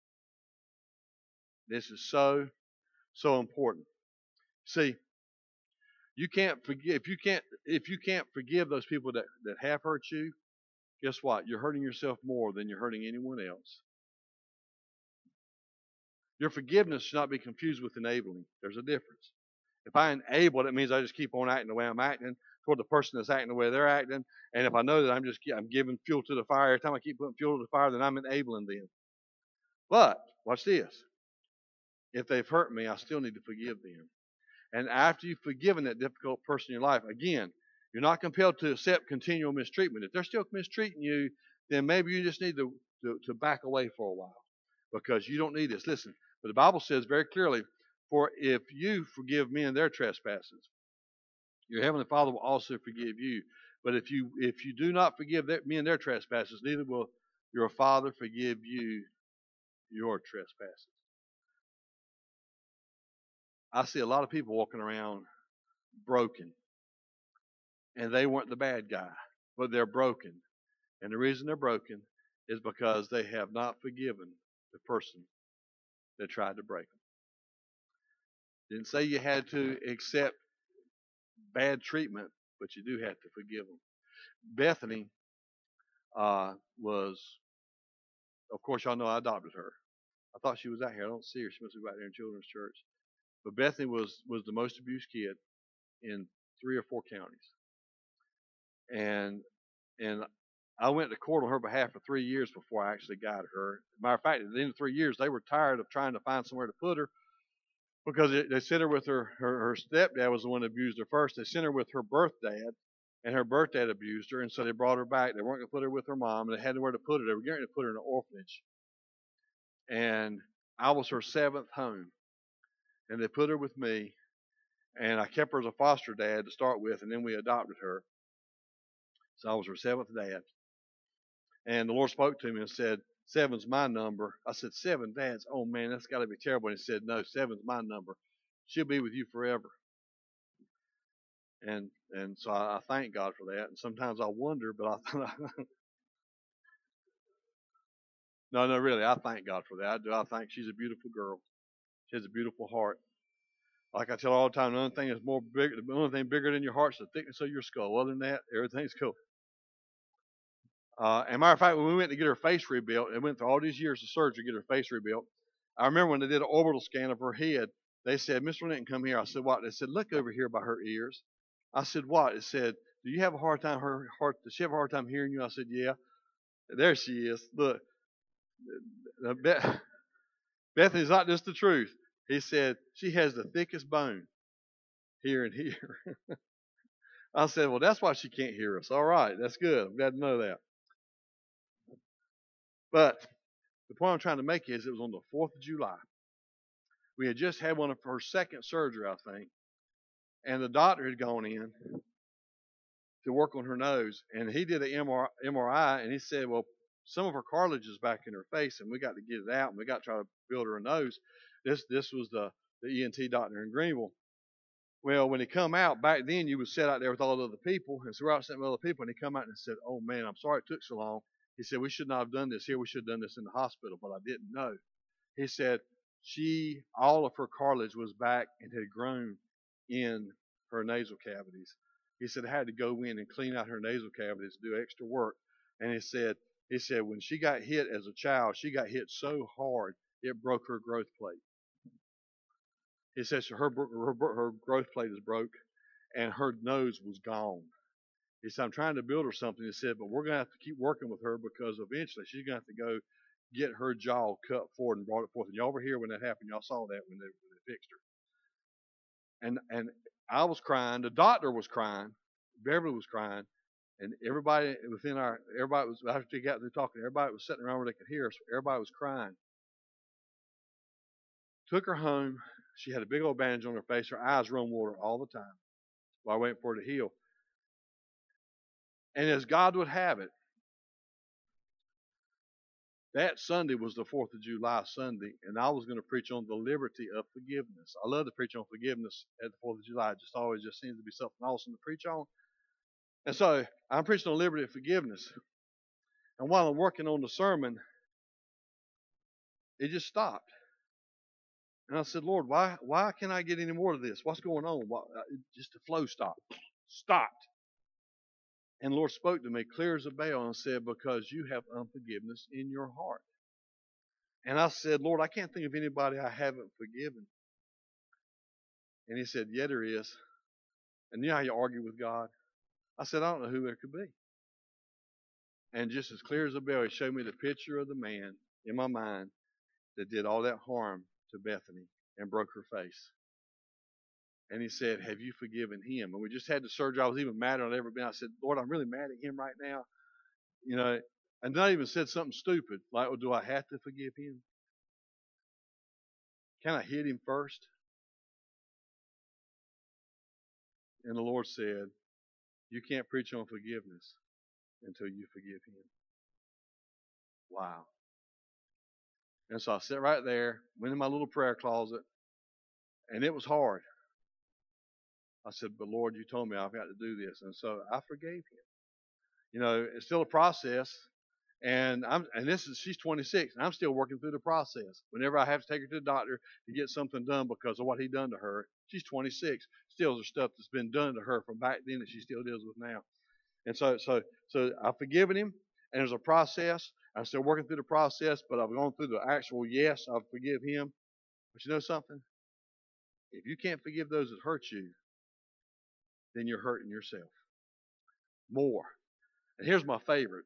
This is so, so important. See, you can't forgive if you can't forgive those people that have hurt you, guess what? You're hurting yourself more than you're hurting anyone else. Your forgiveness should not be confused with enabling. There's a difference. If I enable, it means I just keep on acting the way I'm acting toward the person that's acting the way they're acting. And if I know that I'm giving fuel to the fire, every time I keep putting fuel to the fire, then I'm enabling them. But watch this. If they've hurt me, I still need to forgive them. And after you've forgiven that difficult person in your life, again, you're not compelled to accept continual mistreatment. If they're still mistreating you, then maybe you just need to back away for a while because you don't need this. Listen, but the Bible says very clearly, for if you forgive men their trespasses, your heavenly Father will also forgive you. But if you do not forgive men their trespasses, neither will your Father forgive you your trespasses. I see a lot of people walking around broken, and they weren't the bad guy, but they're broken. And the reason they're broken is because they have not forgiven the person that tried to break them. Didn't say you had to accept bad treatment, but you do have to forgive them. Bethany was, of course, y'all know I adopted her. I thought she was out here. I don't see her. She must be out there in children's church. But Bethany was the most abused kid in 3 or 4 counties. And I went to court on her behalf for 3 years before I actually got her. Matter of fact, at the end of 3 years, they were tired of trying to find somewhere to put her because they sent her with her stepdad was the one that abused her first. They sent her with her birth dad, and her birth dad abused her, and so they brought her back. They weren't going to put her with her mom, and they had nowhere to put her. They were going to put her in an orphanage. And I was her 7th home. And they put her with me, and I kept her as a foster dad to start with, and then we adopted her. So I was her 7th dad. And the Lord spoke to me and said, 7's my number. I said, 7, Dad's? Oh, man, that's got to be terrible. And he said, no, 7's my number. She'll be with you forever. And so I thank God for that. And sometimes I wonder, but no, really, I thank God for that. I do. I think she's a beautiful girl. She has a beautiful heart. Like I tell her all the time, the only thing bigger than your heart is the thickness of your skull. Other than that, everything's cool. And matter of fact, when we went to get her face rebuilt, and went through all these years of surgery to get her face rebuilt, I remember when they did an orbital scan of her head, they said, Mr. Linton, come here. I said, what? They said, look over here by her ears. I said, what? It said, do you have a hard time, does she have a hard time hearing you? I said, yeah. There she is. Look. Bethany's not just the truth. He said, she has the thickest bone here and here. I said, well, that's why she can't hear us. All right, that's good. I'm glad to know that. But the point I'm trying to make is it was on the 4th of July. We had just had one of her second surgery, I think. And the doctor had gone in to work on her nose. And he did an MRI, and he said, well, some of her cartilage is back in her face, and we got to get it out, and we got to try to build her a nose. This was the ENT doctor in Greenville. Well, when he come out, back then you would sit out there with all the other people, and so we're out sitting with other people, and he come out and said, oh, man, I'm sorry it took so long. He said, we should not have done this here. We should have done this in the hospital, but I didn't know. He said, all of her cartilage was back and had grown in her nasal cavities. He said, I had to go in and clean out her nasal cavities, do extra work. And he said, when she got hit as a child, she got hit so hard, it broke her growth plate. He says her growth plate is broke, and her nose was gone. He said, I'm trying to build her something. He said, but we're going to have to keep working with her because eventually she's going to have to go get her jaw cut forward and brought it forth. And y'all were here when that happened. Y'all saw that when they fixed her. And I was crying. The doctor was crying. Beverly was crying. And everybody was, after they got through talking, everybody was sitting around where they could hear us. Everybody was crying. Took her home. She had a big old bandage on her face. Her eyes run water all the time while waiting for her to heal. And as God would have it, that Sunday was the 4th of July Sunday, and I was going to preach on the liberty of forgiveness. I love to preach on forgiveness at the 4th of July. It just always just seems to be something awesome to preach on. And so I'm preaching on liberty of forgiveness. And while I'm working on the sermon, it just stopped. And I said, Lord, why can't I get any more of this? What's going on? Just the flow stopped. Stopped. And the Lord spoke to me clear as a bell and said, because you have unforgiveness in your heart. And I said, Lord, I can't think of anybody I haven't forgiven. And he said, yeah, there is. And you know how you argue with God? I said, I don't know who there could be. And just as clear as a bell, he showed me the picture of the man in my mind that did all that harm to Bethany and broke her face. And he said, have you forgiven him? And we just had the surgery. I was even madder than I'd ever been. I said, Lord, I'm really mad at him right now. You know, and not even said something stupid like, well, do I have to forgive him? Can I hit him first? And the Lord said, you can't preach on forgiveness until you forgive him. Wow. And so I sat right there, went in my little prayer closet, and it was hard. I said, but Lord, you told me I've got to do this. And so I forgave him. You know, it's still a process. And she's 26, and I'm still working through the process. Whenever I have to take her to the doctor to get something done because of what he done to her, she's 26. Still, there's stuff that's been done to her from back then that she still deals with now. And so I've forgiven him, and there's a process. I'm still working through the process, but I've gone through the actual yes, I forgive him. But you know something? If you can't forgive those that hurt you, then you're hurting yourself more. And here's my favorite.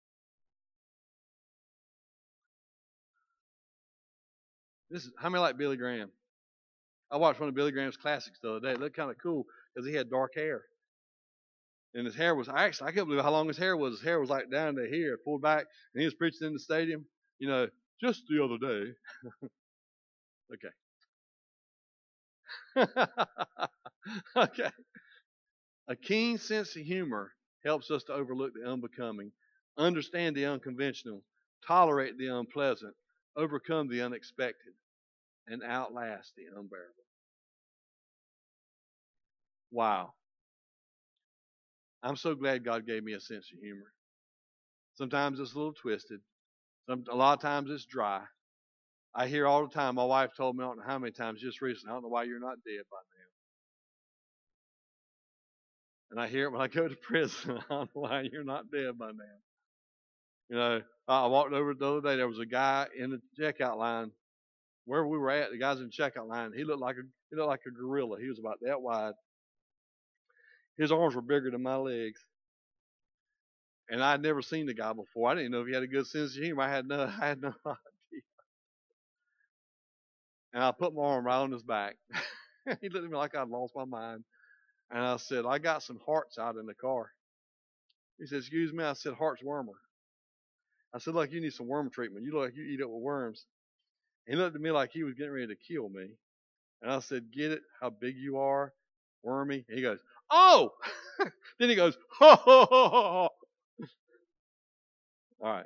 This is how many like Billy Graham? I watched one of Billy Graham's classics the other day. It looked kind of cool because he had dark hair. And his hair was, I can't believe how long his hair was. His hair was like down to here, pulled back, and he was preaching in the stadium, you know, just the other day. Okay. Okay. A keen sense of humor helps us to overlook the unbecoming, understand the unconventional, tolerate the unpleasant, overcome the unexpected, and outlast the unbearable. Wow. I'm so glad God gave me a sense of humor. Sometimes it's a little twisted. A lot of times it's dry. I hear all the time, my wife told me, I don't know how many times just recently, I don't know why you're not dead by now. And I hear it when I go to prison, I don't know why you're not dead by now. You know, I walked over the other day, there was a guy in the checkout line. Wherever we were at, the guy's in the checkout line. He looked like a gorilla. He was about that wide. His arms were bigger than my legs. And I'd never seen the guy before. I didn't know if he had a good sense of humor. I had no idea. And I put my arm right on his back. He looked at me like I'd lost my mind. And I said, I got some hearts out in the car. He said, excuse me. I said, heart's wormer. I said, look, you need some worm treatment. You look like you eat up with worms. He looked at me like he was getting ready to kill me. And I said, get it? How big you are? Wormy? And he goes, oh! Then he goes, ho, ho, ho, ho, ho. All right.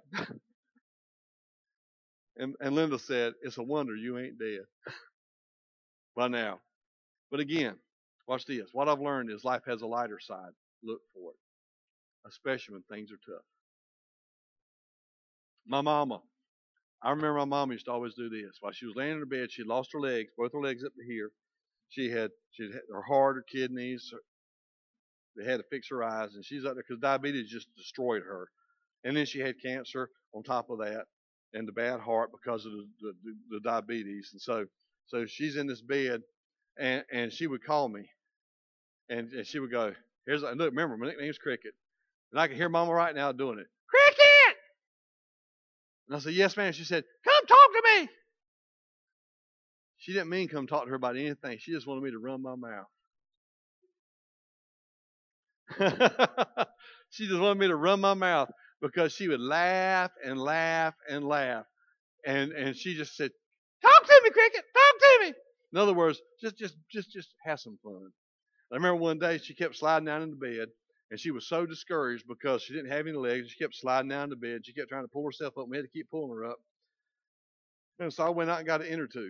And Linda said, it's a wonder you ain't dead by now. But again, watch this. What I've learned is life has a lighter side. Look for it, especially when things are tough. My mama, I remember my mom used to always do this. While she was laying in her bed, she lost her legs, both her legs up to here. She had her heart, her kidneys. They had to fix her eyes, and she's up there because diabetes just destroyed her. And then she had cancer on top of that, and the bad heart because of the diabetes. And so she's in this bed, and she would call me, and she would go, look, remember, my nickname's Cricket. And I can hear Mama right now doing it. Cricket! And I said, yes, ma'am. She said, come talk to me. She didn't mean come talk to her about anything. She just wanted me to run my mouth. She just wanted me to run my mouth because she would laugh and laugh and laugh. And she just said, talk to me, Cricket, talk to me. In other words, just have some fun. I remember one day she kept sliding down in the bed, And she was so discouraged because she didn't have any legs. She kept sliding down the bed. She kept trying to pull herself up. We had to keep pulling her up. And so I went out and got an inner tube.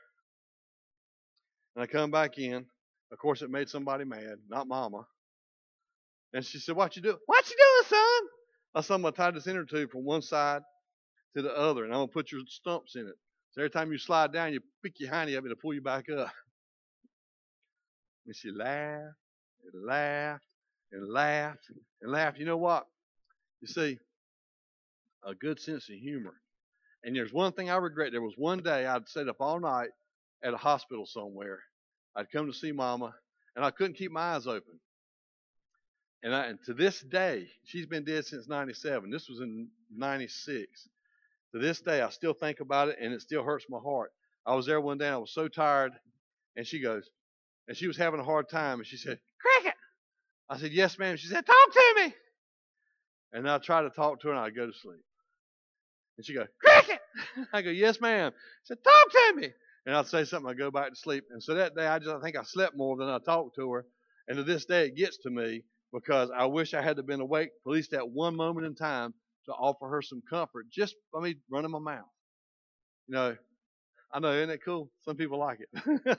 And I come back in. Of course, it made somebody mad, not Mama. And she said, "What you doing? What you doing, son?" I said, "I'm going to tie this inner tube from one side to the other, and I'm going to put your stumps in it. So every time you slide down, you pick your hiney up and it'll pull you back up." And she laughed and laughed and laughed and laughed. You know what? You see, a good sense of humor. And there's one thing I regret. There was one day I'd stayed up all night at a hospital somewhere. I'd come to see Mama, and I couldn't keep my eyes open. And to this day, she's been dead since 97. This was in 96. To this day, I still think about it, and it still hurts my heart. I was there one day, and I was so tired, and she goes, and she was having a hard time, and she said, "Cricket." I said, "Yes, ma'am." She said, "Talk to me." And I tried to talk to her, and I'd go to sleep. And she'd go, "Cricket." I go, "Yes, ma'am." She said, "Talk to me." And I'd say something, I'd go back to sleep. And so that day, I think I slept more than I talked to her. And to this day, it gets to me because I wish I had been awake for at least that one moment in time to offer her some comfort just by me running my mouth. You know, I know, isn't it cool? Some people like it.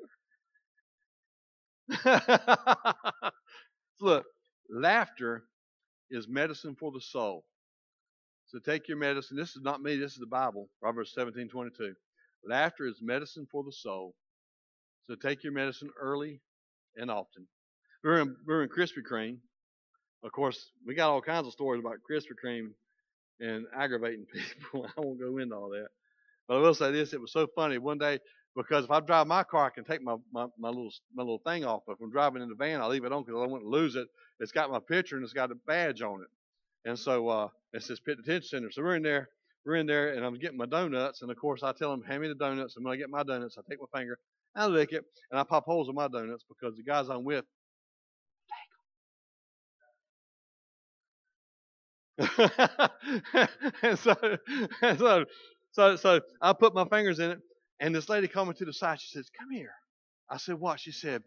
Look, laughter is medicine for the soul. So take your medicine. This is not me, this is the Bible, Proverbs 17:22. Laughter is medicine for the soul. So take your medicine early and often. We're in Krispy Kreme. Of course, we got all kinds of stories about Krispy Kreme and aggravating people. I won't go into all that. But I will say this, it was so funny one day because if I drive my car, I can take my little thing off. If I'm driving in the van, I leave it on because I don't want to lose it. It's got my picture and it's got a badge on it. And so it says Pit Detention Center. So we're in there, and I'm getting my donuts. And of course, I tell them, "Hand me the donuts." And when I get my donuts, I take my finger, I lick it, and I pop holes in my donuts because the guys I'm with and so I put my fingers in it, and this lady called me to the side. She says, "Come here." I said, "What?" She said,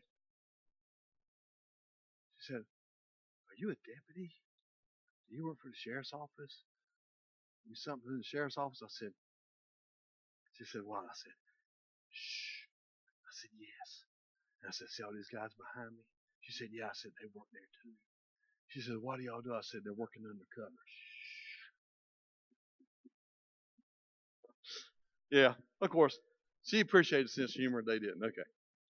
"Are you a deputy? Do you work for the sheriff's office? You something in the sheriff's office?" She said, "What?" I said, "Shh." I said, "Yes." And I said, "See all these guys behind me?" She said, "Yeah." I said, "They work there too." She said, "What do y'all do?" I said, "They're working undercover." Yeah, of course. She appreciated the sense of humor. They didn't. Okay.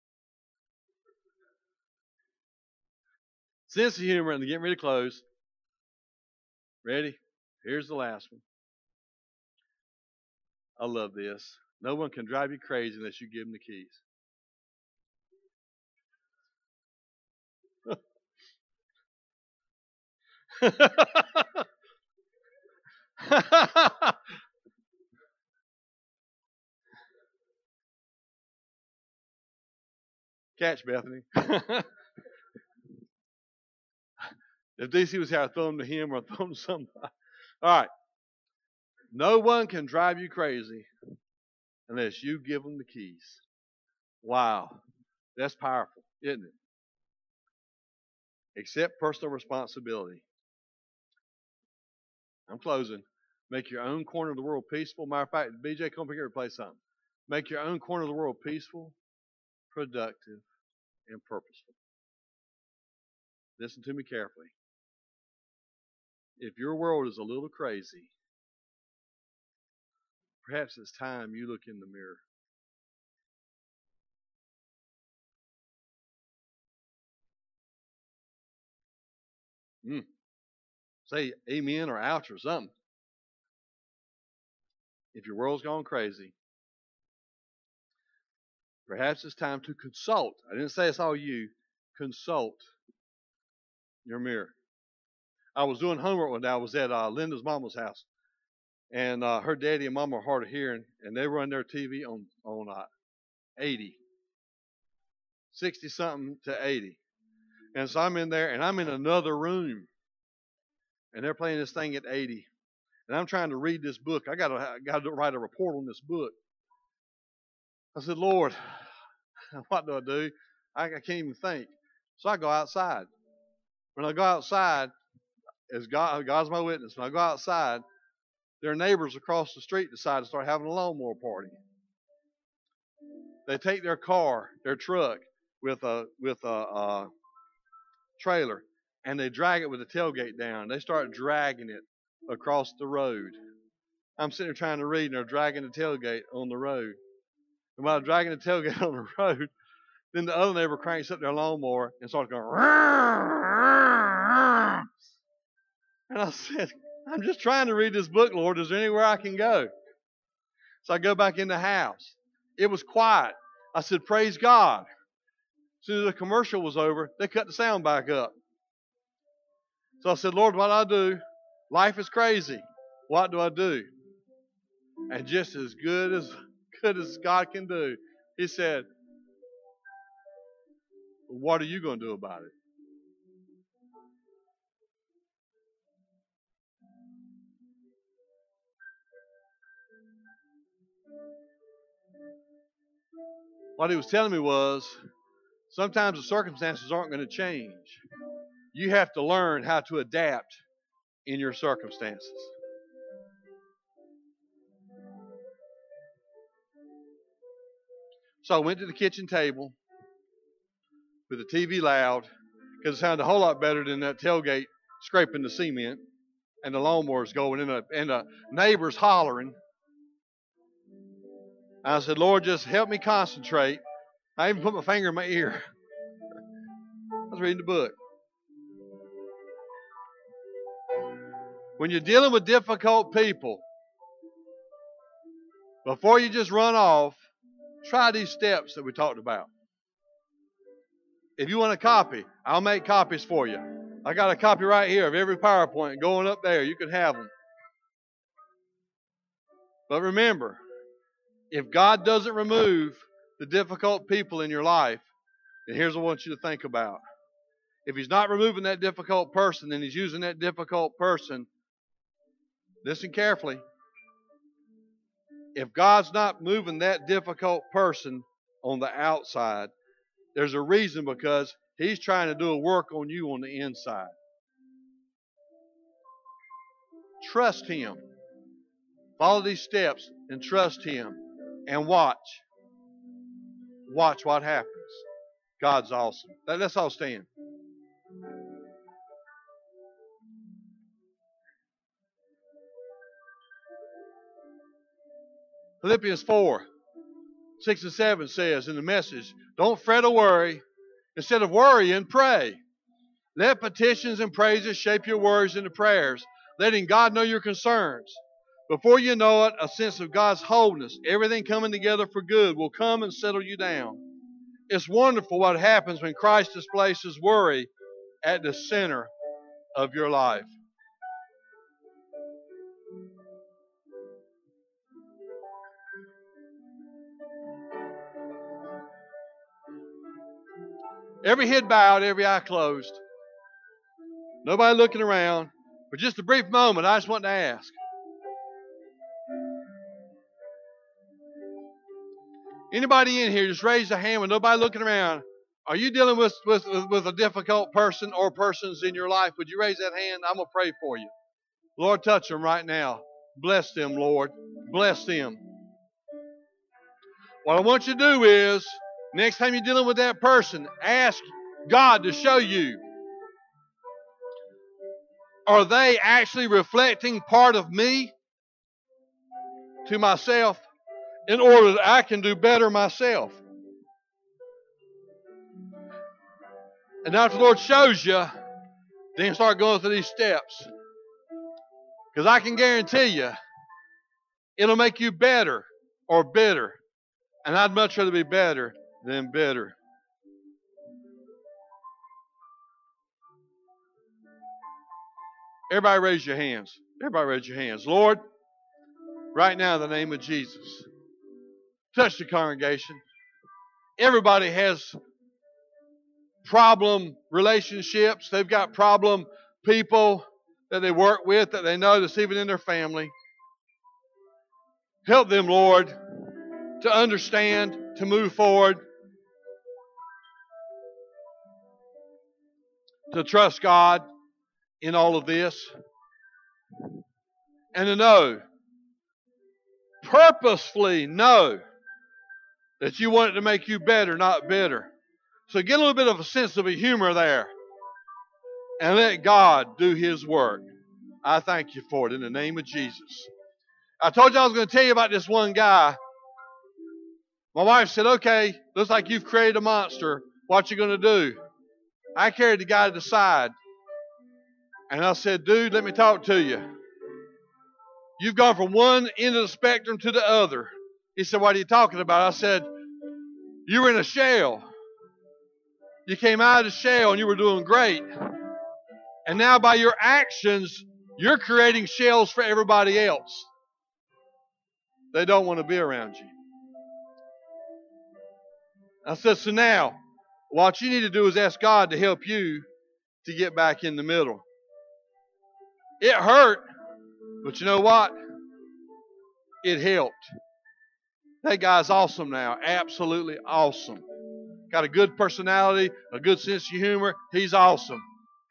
Sense of humor, and getting ready to close. Ready? Here's the last one. I love this. No one can drive you crazy unless you give them the keys. Catch, Bethany. If DC was here, I'd throw them to him or I'd throw them to somebody. All right. No one can drive you crazy unless you give them the keys. Wow. That's powerful, isn't it? Accept personal responsibility. I'm closing. Make your own corner of the world peaceful. Matter of fact, BJ, come here and play something. Make your own corner of the world peaceful, productive, and purposeful. Listen to me carefully. If your world is a little crazy, perhaps it's time you look in the mirror. Say amen or ouch or something. If your world's gone crazy, perhaps it's time to consult. I didn't say it's all you. Consult your mirror. I was doing homework one day. I was at Linda's mama's house, and her daddy and mama are hard of hearing, and they run their TV on 80, 60 something to 80. And so I'm in there, and I'm in another room, and they're playing this thing at 80. And I'm trying to read this book. I got to write a report on this book. I said, "Lord, what do I do? I can't even think." So I go outside. When I go outside, as God's my witness, when I go outside, their neighbors across the street decide to start having a lawnmower party. They take their car, their truck, with a trailer, and they drag it with the tailgate down. They start dragging it across the road. I'm sitting there trying to read, and they're dragging the tailgate on the road. And while dragging the tailgate on the road, then the other neighbor cranks up their lawnmower and starts going, and I said, I'm just trying to read this book, Lord. Is there anywhere I can go? So I go back in the house. It was quiet. I said, praise God. As soon as the commercial was over, they cut the sound back up. So I said, Lord, what do I do? Life is crazy. What do I do? And just as good as God can do, He said, what are you going to do about it? What He was telling me was, sometimes the circumstances aren't going to change. You have to learn how to adapt in your circumstances. So I went to the kitchen table with the TV loud, because it sounded a whole lot better than that tailgate scraping the cement and the lawnmowers going and the neighbors hollering. And I said, Lord, just help me concentrate. I even put my finger in my ear. I was reading the book. When you're dealing with difficult people, before you just run off, try these steps that we talked about. If you want a copy, I'll make copies for you. I got a copy right here of every PowerPoint going up there. You can have them. But remember, if God doesn't remove the difficult people in your life, then here's what I want you to think about. If He's not removing that difficult person, then He's using that difficult person. Listen carefully. If God's not moving that difficult person on the outside, there's a reason, because He's trying to do a work on you on the inside. Trust Him. Follow these steps and trust Him. And watch. Watch what happens. God's awesome. Let's all stand. Philippians 4, 6 and 7 says in the Message, don't fret or worry. Instead of worrying, pray. Let petitions and praises shape your words into prayers, letting God know your concerns. Before you know it, a sense of God's wholeness, everything coming together for good, will come and settle you down. It's wonderful what happens when Christ displaces worry at the center of your life. Every head bowed, every eye closed. Nobody looking around. For just a brief moment, I just want to ask. Anybody in here, just raise a hand with nobody looking around. Are you dealing with a difficult person or persons in your life? Would you raise that hand? I'm going to pray for you. Lord, touch them right now. Bless them, Lord. Bless them. What I want you to do is, next time you're dealing with that person, ask God to show you. Are they actually reflecting part of me to myself in order that I can do better myself? And now if the Lord shows you, then start going through these steps. Because I can guarantee you, it'll make you better or bitter. And I'd much rather be better than bitter. Everybody raise your hands. Everybody raise your hands. Lord, right now in the name of Jesus, touch the congregation. Everybody has problem relationships. They've got problem people that they work with, that they know that's even in their family. Help them, Lord, to understand, to move forward. to trust God in all of this and to know, purposefully know that you want it to make you better, not bitter. So get a little bit of a sense of a humor there and let God do His work. I thank you for it in the name of Jesus. I told you I was going to tell you about this one guy. My wife said, okay, looks like you've created a monster. What you going to do? I carried the guy to the side. And I said, dude, let me talk to you. You've gone from one end of the spectrum to the other. He said, what are you talking about? I said, you were in a shell. You came out of the shell and you were doing great. And now by your actions, you're creating shells for everybody else. They don't want to be around you. I said, so now, what you need to do is ask God to help you to get back in the middle. It hurt, but you know what? It helped. That guy's awesome now. Absolutely awesome. Got a good personality, a good sense of humor. He's awesome.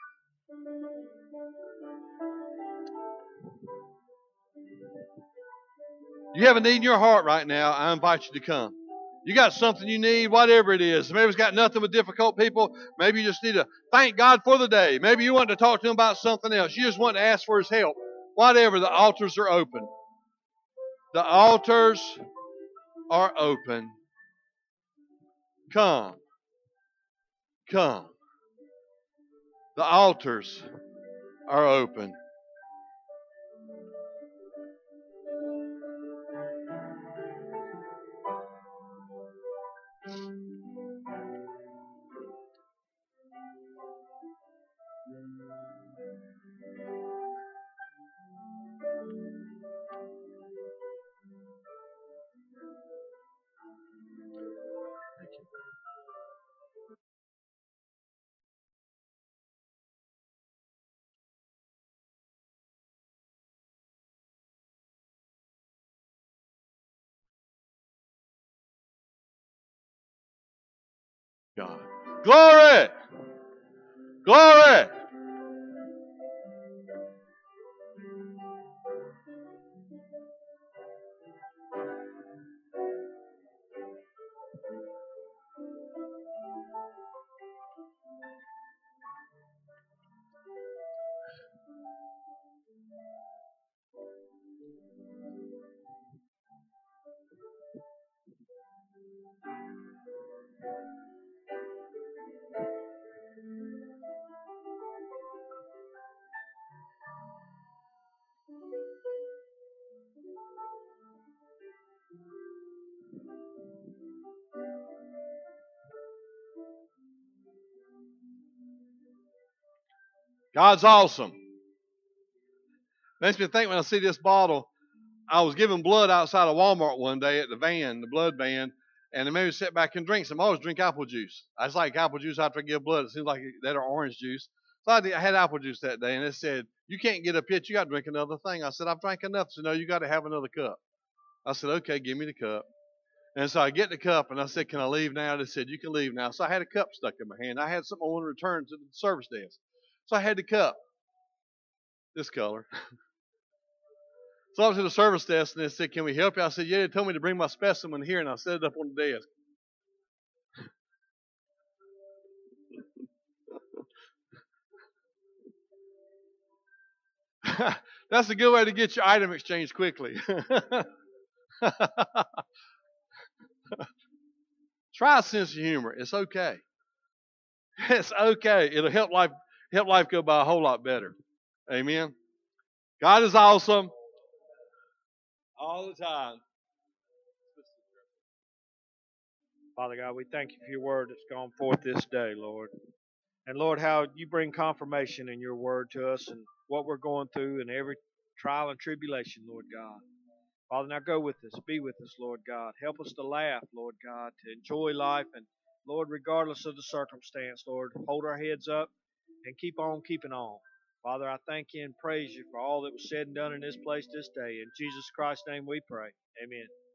You have a need in your heart right now, I invite you to come. You got something you need, whatever it is. Maybe it's got nothing with difficult people. Maybe you just need to thank God for the day. Maybe you want to talk to Him about something else. You just want to ask for His help. Whatever, the altars are open. The altars are open. Come. Come. The altars are open. God. Glory! Glory! God's awesome. Makes me think when I see this bottle, I was giving blood outside of Walmart one day at the van, the blood van, and they made me sit back and drink some. I always drink apple juice. I just like apple juice after I give blood. It seems like that or orange juice. So I had apple juice that day, and it said, you can't get up yet. You got to drink another thing. I said, I've drank enough. So no, you got to have another cup. I said, okay, give me the cup. And so I get the cup, and I said, can I leave now? They said, you can leave now. So I had a cup stuck in my hand. I had something I wanted to return to the service desk. So I had the cup, this color. So I went to the service desk, and they said, can we help you? I said, yeah, they told me to bring my specimen here, and I set it up on the desk. That's a good way to get your item exchanged quickly. Try a sense of humor. It's okay. It's okay. It'll help life go by a whole lot better. Amen. God is awesome all the time. Father God, we thank you for your word that's gone forth this day, Lord. And Lord, how you bring confirmation in your word to us and what we're going through in every trial and tribulation, Lord God. Father, now go with us. Be with us, Lord God. Help us to laugh, Lord God, to enjoy life. And Lord, regardless of the circumstance, Lord, hold our heads up and keep on keeping on. Father, I thank you and praise you for all that was said and done in this place this day. In Jesus Christ's name we pray. Amen.